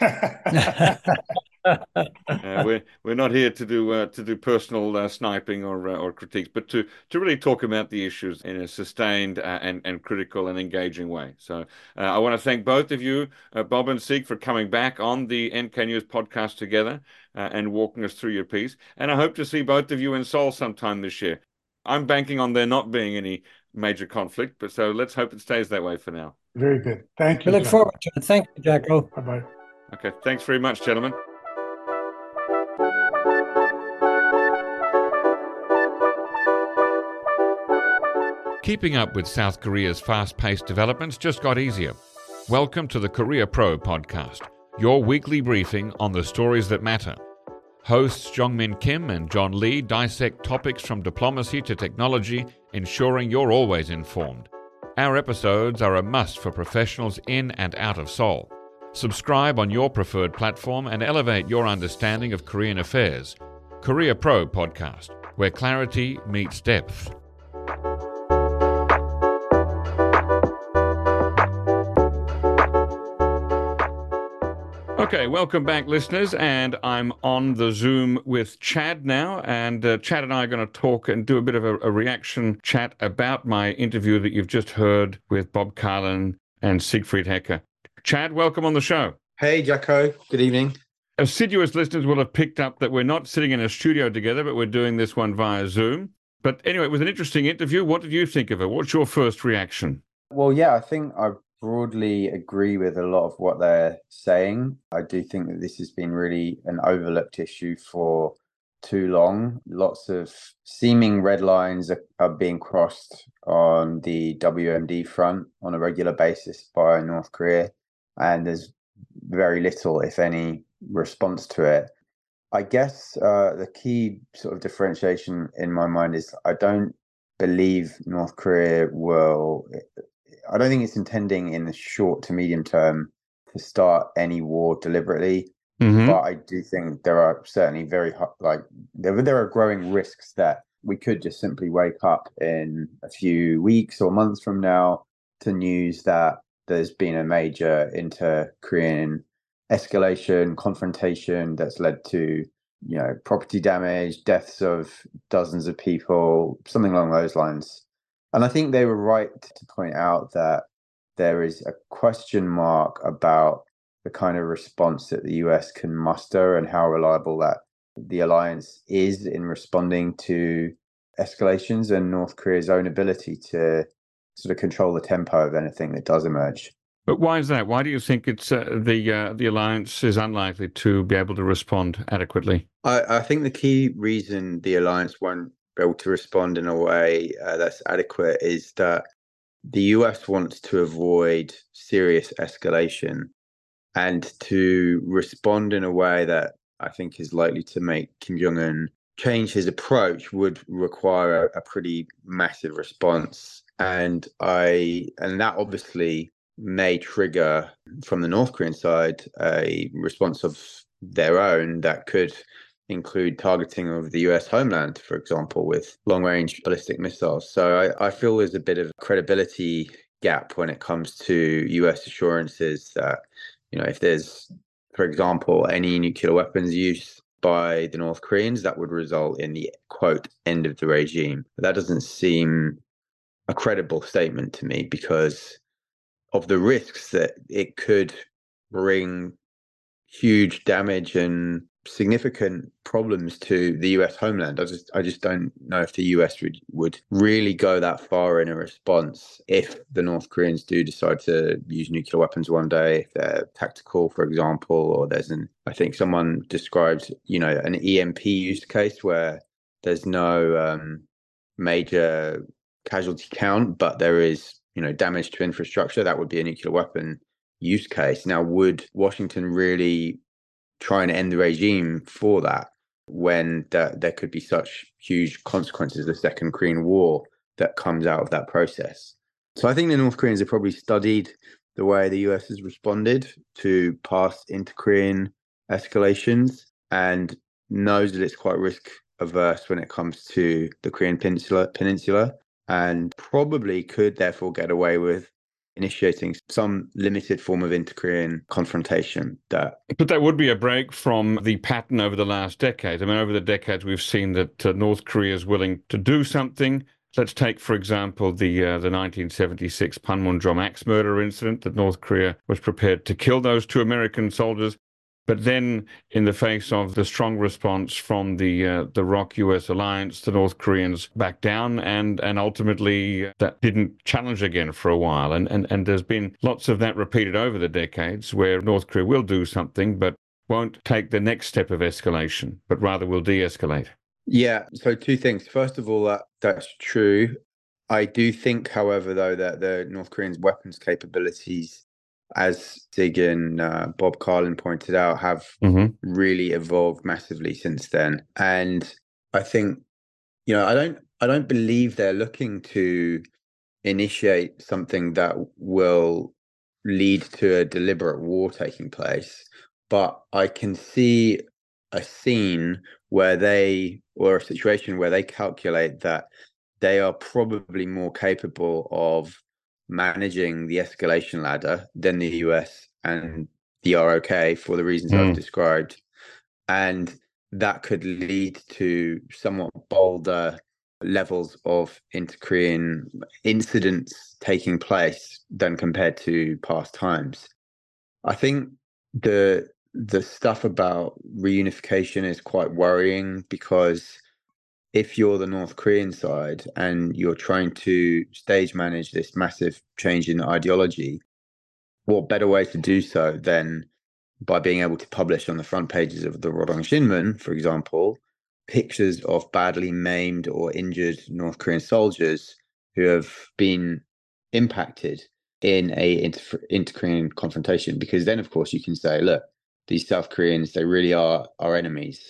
S1: We're not here to do personal sniping or critiques, but to really talk about the issues in a sustained and critical and engaging way. So I want to thank both of you, Bob and Sieg, for coming back on the NK News podcast together and walking us through your piece. And I hope to see both of you in Seoul sometime this year. I'm banking on there not being any major conflict, but so let's hope it stays that way for now.
S2: Very good. Thank you.
S3: We look forward to it. Thank you, Jacko.
S2: Bye-bye.
S1: Okay, thanks very much, gentlemen. Keeping up with South Korea's fast-paced developments just got easier. Welcome to the Korea Pro podcast, your weekly briefing on the stories that matter. Hosts Jong-min Kim and John Lee dissect topics from diplomacy to technology, ensuring you're always informed. Our episodes are a must for professionals in and out of Seoul. Subscribe on your preferred platform and elevate your understanding of Korean affairs. Korea Pro podcast, where clarity meets depth. Okay, welcome back, listeners, and I'm on the Zoom with Chad now, and Chad and I are going to talk and do a bit of a reaction chat about my interview that you've just heard with Bob Carlin and Siegfried Hecker. Chad, welcome on the show.
S4: Hey, Jacko. Good evening.
S1: Assiduous listeners will have picked up that we're not sitting in a studio together, but we're doing this one via Zoom. But anyway, it was an interesting interview. What did you think of it? What's your first reaction?
S4: Well, yeah, I think I broadly agree with a lot of what they're saying. I do think that this has been really an overlooked issue for too long. Lots of seeming red lines are being crossed on the WMD front on a regular basis by North Korea, and there's very little, if any, response to it. I guess the key sort of differentiation in my mind is I don't believe North Korea I don't think it's intending in the short to medium term to start any war deliberately. Mm-hmm. But I do think there are certainly there are growing risks that we could just simply wake up in a few weeks or months from now to news that there's been a major inter-Korean escalation, confrontation that's led to, property damage, deaths of dozens of people, something along those lines. And I think they were right to point out that there is a question mark about the kind of response that the US can muster and how reliable that the alliance is in responding to escalations and North Korea's own ability to sort of control the tempo of anything that does emerge.
S1: But why is that? Why do you think it's the alliance is unlikely to be able to respond adequately?
S4: I think the key reason the alliance won't be able to respond in a way that's adequate is that the US wants to avoid serious escalation, and to respond in a way that I think is likely to make Kim Jong-un change his approach would require a pretty massive response. And that obviously may trigger from the North Korean side a response of their own that could include targeting of the US homeland, for example, with long-range ballistic missiles. So I feel there's a bit of a credibility gap when it comes to US assurances that, if there's, for example, any nuclear weapons use by the North Koreans, that would result in the, quote, end of the regime. But that doesn't seem a credible statement to me because of the risks that it could bring huge damage and significant problems to the US homeland. I just don't know if the US would really go that far in a response if the North Koreans do decide to use nuclear weapons one day, if they're tactical, for example, or I think someone described, an EMP use case where there's no major casualty count, but there is, damage to infrastructure. That would be a nuclear weapon use case. Now, would Washington really try and end the regime for that when there could be such huge consequences, the Second Korean War, that comes out of that process? So I think the North Koreans have probably studied the way the US has responded to past inter-Korean escalations and knows that it's quite risk averse when it comes to the Korean Peninsula, and probably could therefore get away with initiating some limited form of inter-Korean confrontation. But
S1: that would be a break from the pattern over the last decade. I mean, over the decades, we've seen that North Korea is willing to do something. Let's take, for example, the 1976 Panmunjom axe murder incident, that North Korea was prepared to kill those 2 American soldiers. But then, in the face of the strong response from the ROK-US alliance, the North Koreans backed down, and ultimately that didn't challenge again for a while. And there's been lots of that repeated over the decades, where North Korea will do something, but won't take the next step of escalation, but rather will de-escalate.
S4: Yeah, so 2 things. First of all, that's true. I do think, however, though, that the North Koreans' weapons capabilities, as Sig and Bob Carlin pointed out, have really evolved massively since then. And I think, I don't believe they're looking to initiate something that will lead to a deliberate war taking place. But I can see a scene or a situation where they calculate that they are probably more capable of managing the escalation ladder than the US and the ROK, for the reasons I've described. And that could lead to somewhat bolder levels of inter-Korean incidents taking place than compared to past times. I think the stuff about reunification is quite worrying, because if you're the North Korean side and you're trying to stage manage this massive change in ideology, what better way to do so than by being able to publish on the front pages of the Rodong Shinmun, for example, pictures of badly maimed or injured North Korean soldiers who have been impacted in a inter-Korean confrontation? Because then, of course, you can say, look, these South Koreans, they really are our enemies.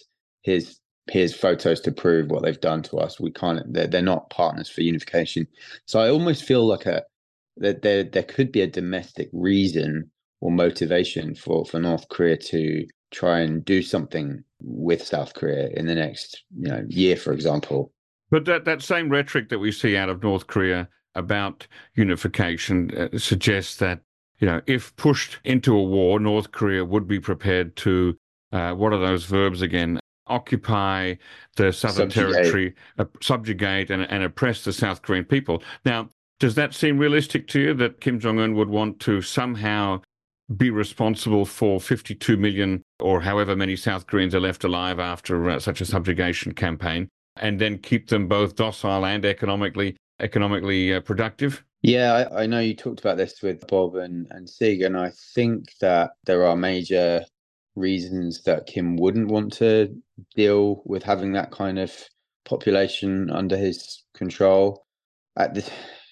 S4: Here's photos to prove what they've done to us. We can't. They're not partners for unification. So I almost feel like that there could be a domestic reason or motivation for North Korea to try and do something with South Korea in the next year, for example.
S1: But that same rhetoric that we see out of North Korea about unification suggests that, if pushed into a war, North Korea would be prepared to, what are those verbs again? Occupy the southern territory, subjugate and oppress the South Korean people. Now, does that seem realistic to you, that Kim Jong-un would want to somehow be responsible for 52 million or however many South Koreans are left alive after such a subjugation campaign, and then keep them both docile and economically productive?
S4: Yeah, I know you talked about this with Bob and Sig, and I think that there are major reasons that Kim wouldn't want to deal with having that kind of population under his control. At this,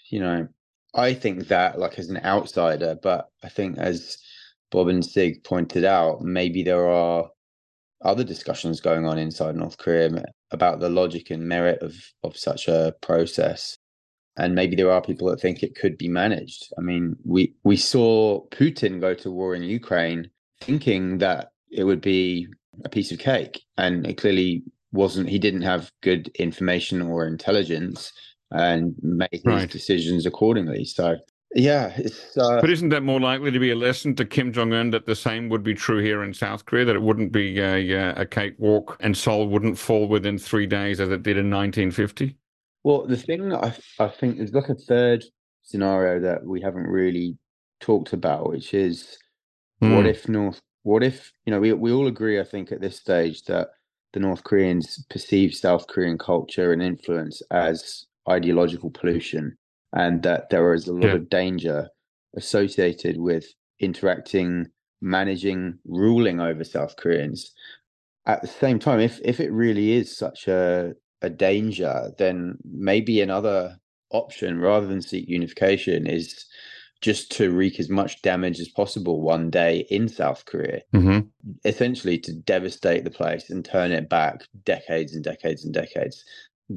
S4: I think that, like, as an outsider, but I think, as Bob and Sig pointed out, maybe there are other discussions going on inside North Korea about the logic and merit of such a process. And maybe there are people that think it could be managed. I mean, we saw Putin go to war in Ukraine thinking that it would be a piece of cake, and it clearly wasn't. He didn't have good information or intelligence and made his decisions accordingly. So, yeah.
S1: But isn't that more likely to be a lesson to Kim Jong-un that the same would be true here in South Korea, that it wouldn't be a cakewalk and Seoul wouldn't fall within 3 days as it did in 1950?
S4: Well, the thing I think is like a third scenario that we haven't really talked about, which is what if North what if, we all agree, I think, at this stage that the North Koreans perceive South Korean culture and influence as ideological pollution, and that there is a lot
S1: Yeah.
S4: of danger associated with interacting, managing, ruling over South Koreans. At the same time, if it really is such a danger, then maybe another option rather than seek unification is just to wreak as much damage as possible one day in South Korea, essentially to devastate the place and turn it back decades and decades and decades.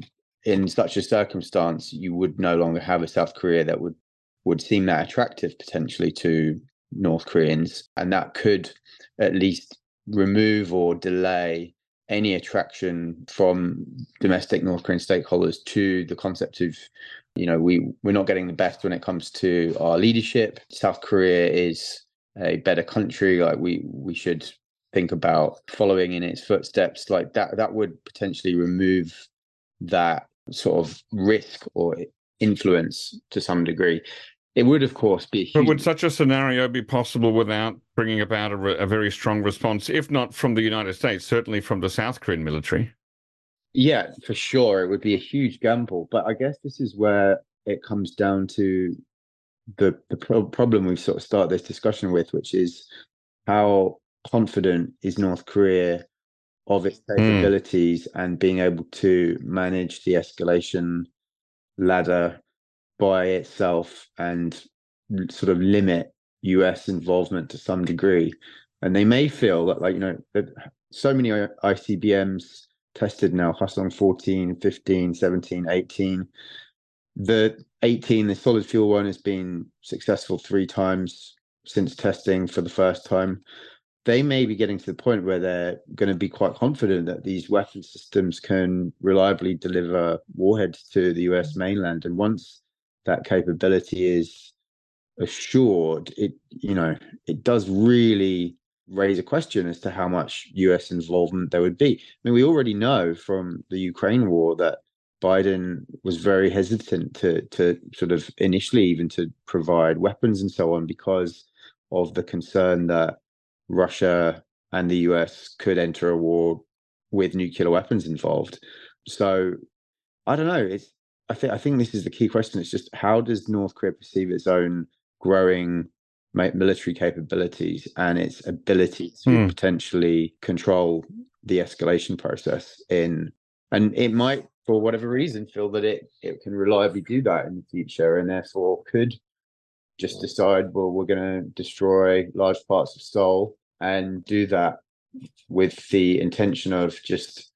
S4: In such a circumstance, you would no longer have a South Korea that would seem that attractive potentially to North Koreans, and that could at least remove or delay any attraction from domestic North Korean stakeholders to the concept of, we're not getting the best when it comes to our leadership. South Korea is a better country. Like we should think about following in its footsteps. Like that would potentially remove that sort of risk or influence to some degree. It would, of course, be a huge...
S1: But would such a scenario be possible without bringing about a very strong response, if not from the United States, certainly from the South Korean military?
S4: Yeah, for sure. It would be a huge gamble. But I guess this is where it comes down to the problem we've sort of started this discussion with, which is how confident is North Korea of its capabilities and being able to manage the escalation ladder by itself and sort of limit US involvement to some degree. And they may feel that, that so many ICBMs tested now, Hwasong 14, 15, 17, 18. The 18, the solid fuel one, has been successful 3 times since testing for the first time. They may be getting to the point where they're going to be quite confident that these weapon systems can reliably deliver warheads to the US mainland. And once that capability is assured, it does really raise a question as to how much US involvement there would be. I mean, we already know from the Ukraine war that Biden was very hesitant to sort of initially even to provide weapons and so on because of the concern that Russia and the US could enter a war with nuclear weapons involved. So I don't know. I think this is the key question. It's just, how does North Korea perceive its own growing military capabilities and its ability to potentially control the escalation process and it might, for whatever reason, feel that it can reliably do that in the future, and therefore could just decide, well, we're going to destroy large parts of Seoul and do that with the intention of just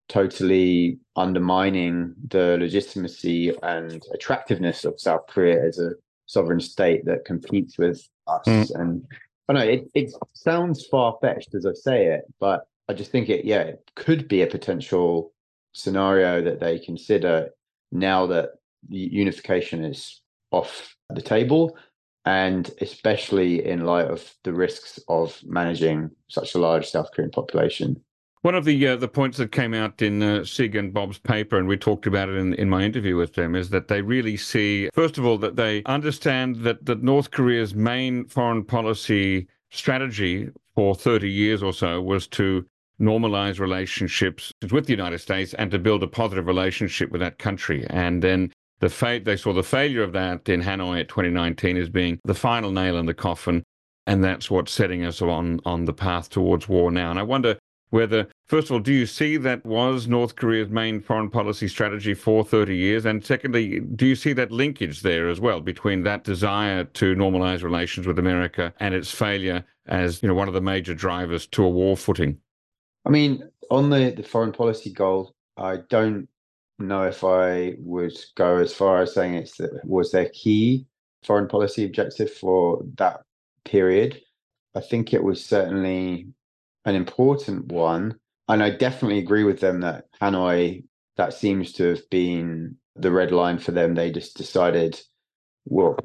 S4: totally undermining the legitimacy and attractiveness of South Korea as a sovereign state that competes with us. And I know it sounds far-fetched as I say it, but I just think it could be a potential scenario that they consider now that the unification is off the table, and especially in light of the risks of managing such a large South Korean population.
S1: One of the points that came out in Sig and Bob's paper, and we talked about it in my interview with them, is that they really see, first of all, that they understand that North Korea's main foreign policy strategy for 30 years or so was to normalize relationships with the United States and to build a positive relationship with that country. And then they saw the failure of that in Hanoi at 2019 as being the final nail in the coffin, and that's what's setting us on the path towards war now. And I wonder whether, first of all, do you see that was North Korea's main foreign policy strategy for 30 years? And secondly, do you see that linkage there as well between that desire to normalize relations with America and its failure as, one of the major drivers to a war footing?
S4: I mean, on the foreign policy goal, I don't know if I would go as far as saying was their key foreign policy objective for that period. I think it was certainly an important one. And I definitely agree with them that Hanoi, that seems to have been the red line for them. They just decided, well,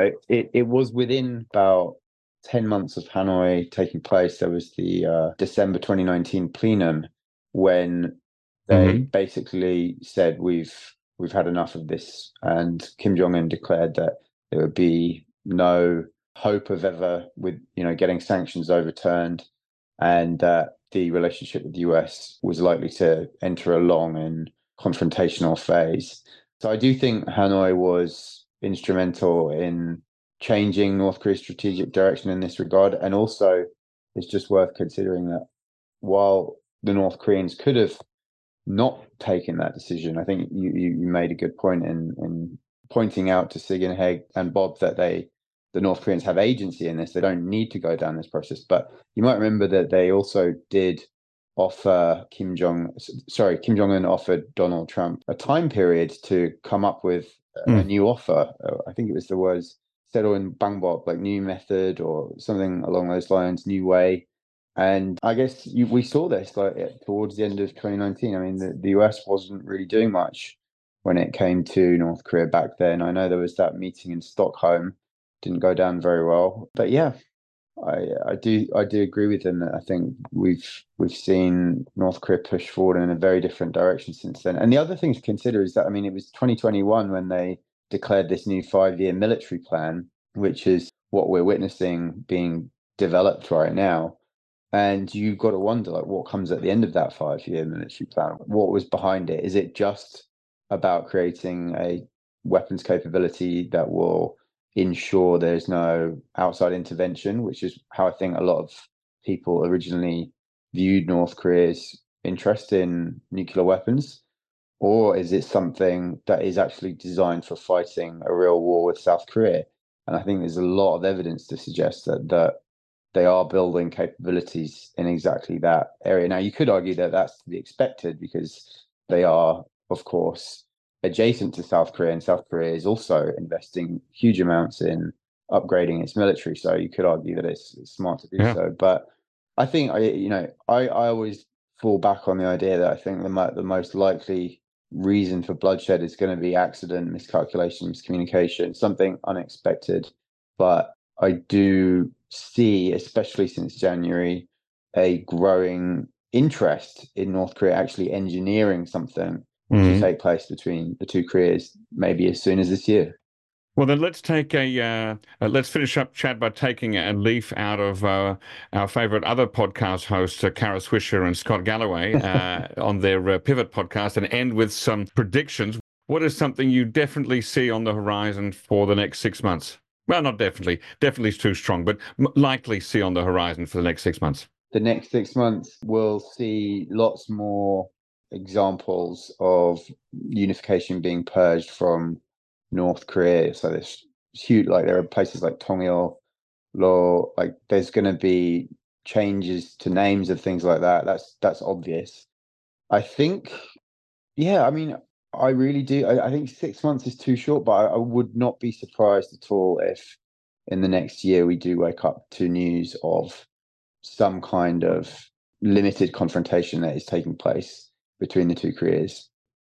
S4: it was within about 10 months of Hanoi taking place. There was the December 2019 plenum when they basically said, we've had enough of this. And Kim Jong-un declared that there would be no hope of ever with, getting sanctions overturned, and that the relationship with the US was likely to enter a long and confrontational phase. So I do think Hanoi was instrumental in changing North Korea's strategic direction in this regard. And also, it's just worth considering that while the North Koreans could have not taken that decision, I think you made a good point in pointing out to Sig and Bob that the North Koreans have agency in this. They don't need to go down this process. But you might remember that they also did offer Kim Jong-un offered Donald Trump a time period to come up with a new offer. I think it was the words settle in Bangbok, like new method or something along those lines, new way. And I guess we saw this towards the end of 2019. I mean, the US wasn't really doing much when it came to North Korea back then. I know there was that meeting in Stockholm, didn't go down very well. But yeah, I do agree with them that I think we've seen North Korea push forward in a very different direction since then. And the other thing to consider is that, I mean, it was 2021 when they declared this new 5-year military plan, which is what we're witnessing being developed right now. And you've got to wonder, what comes at the end of that 5-year military plan? What was behind it? Is it just about creating a weapons capability that will ensure there's no outside intervention, which is how I think a lot of people originally viewed North Korea's interest in nuclear weapons? Or is it something that is actually designed for fighting a real war with South Korea? And I think there's a lot of evidence to suggest that they are building capabilities in exactly that area. Now, you could argue that that's to be expected because they are, of course, adjacent to South Korea, and South Korea is also investing huge amounts in upgrading its military. So you could argue that it's smart to do so. But I think I always fall back on the idea that I think the most likely reason for bloodshed is going to be accident, miscalculation, miscommunication, something unexpected. But I do see, especially since January, a growing interest in North Korea actually engineering something to take place between the two Koreas, maybe as soon as this year.
S1: Well, then let's take let's finish up, Chad, by taking a leaf out of our favorite other podcast hosts, Kara Swisher and Scott Galloway, on their Pivot podcast, and end with some predictions. What is something you definitely see on the horizon for the next 6 months? Well, not definitely. Definitely is too strong, but likely see on the horizon for the next 6 months.
S4: The next 6 months, we'll see lots more examples of unification being purged from North Korea. So there's huge, there are places like Tongil, Lo, there's going to be changes to names of things like that. That's obvious. I think, yeah, I mean, I really do. I think 6 months is too short, but I would not be surprised at all if in the next year we do wake up to news of some kind of limited confrontation that is taking place between the two Koreas.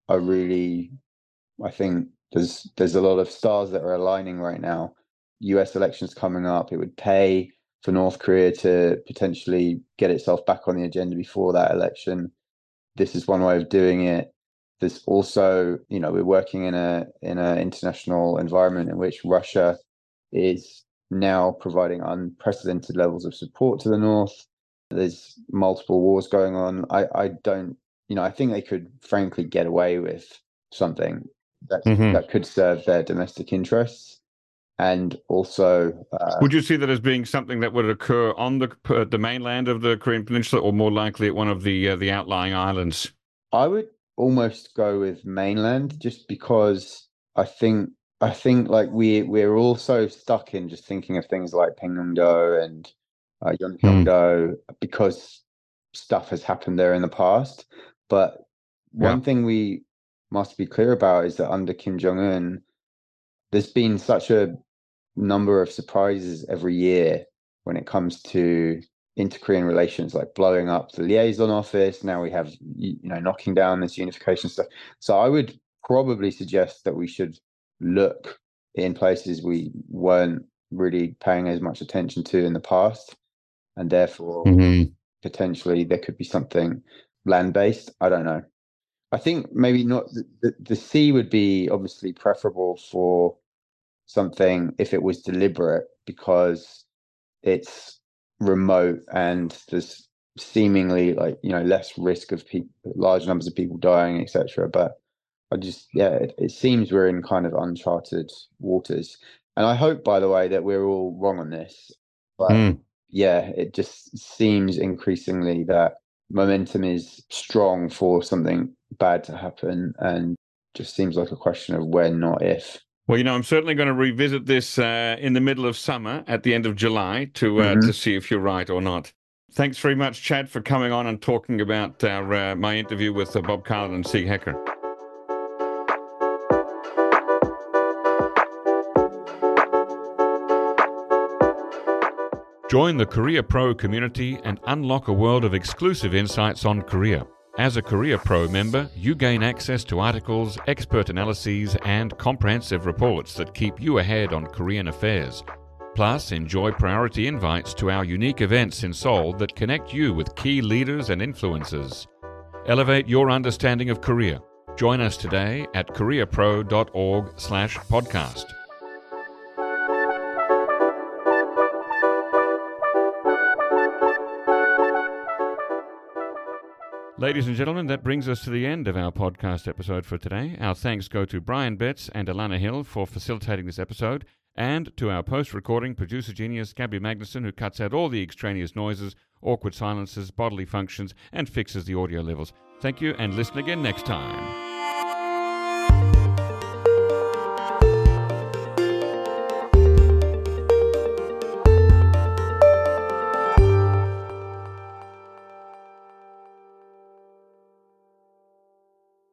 S4: I think there's a lot of stars that are aligning right now. US elections coming up. It would pay for North Korea to potentially get itself back on the agenda before that election. This is one way of doing it. There's also, we're working in a international environment in which Russia is now providing unprecedented levels of support to the North. There's multiple wars going on. I think they could frankly get away with something that could serve their domestic interests. And also,
S1: would you see that as being something that would occur on the mainland of the Korean Peninsula, or more likely at one of the outlying islands?
S4: I would almost go with mainland, just because I think we're also stuck in just thinking of things like Paeknong-do and Yeongyang-do because stuff has happened there in the past. But one thing we must be clear about is that under Kim Jong-un, there's been such a number of surprises every year when it comes to inter-Korean relations, like blowing up the liaison office. Now we have, knocking down this unification stuff. So I would probably suggest that we should look in places we weren't really paying as much attention to in the past. And therefore, potentially there could be something land-based. I don't know. I think maybe not. The sea would be obviously preferable for something if it was deliberate, because it's remote and there's seemingly less risk of large numbers of people dying, etc. But it seems we're in kind of uncharted waters, and I hope, by the way, that we're all wrong on this. But it just seems increasingly that momentum is strong for something bad to happen, and just seems like a question of when, not if.
S1: Well, I'm certainly going to revisit this in the middle of summer at the end of July to see if you're right or not. Thanks very much, Chad, for coming on and talking about my interview with Bob Karlan and Sieg Hecker. Join the Korea Pro community and unlock a world of exclusive insights on Korea. As a Korea Pro member, you gain access to articles, expert analyses, and comprehensive reports that keep you ahead on Korean affairs. Plus, enjoy priority invites to our unique events in Seoul that connect you with key leaders and influencers. Elevate your understanding of Korea. Join us today at koreapro.org/podcast. Ladies and gentlemen, that brings us to the end of our podcast episode for today. Our thanks go to Brian Betts and Alana Hill for facilitating this episode, and to our post-recording producer genius, Gabby Magnuson, who cuts out all the extraneous noises, awkward silences, bodily functions, and fixes the audio levels. Thank you, and listen again next time.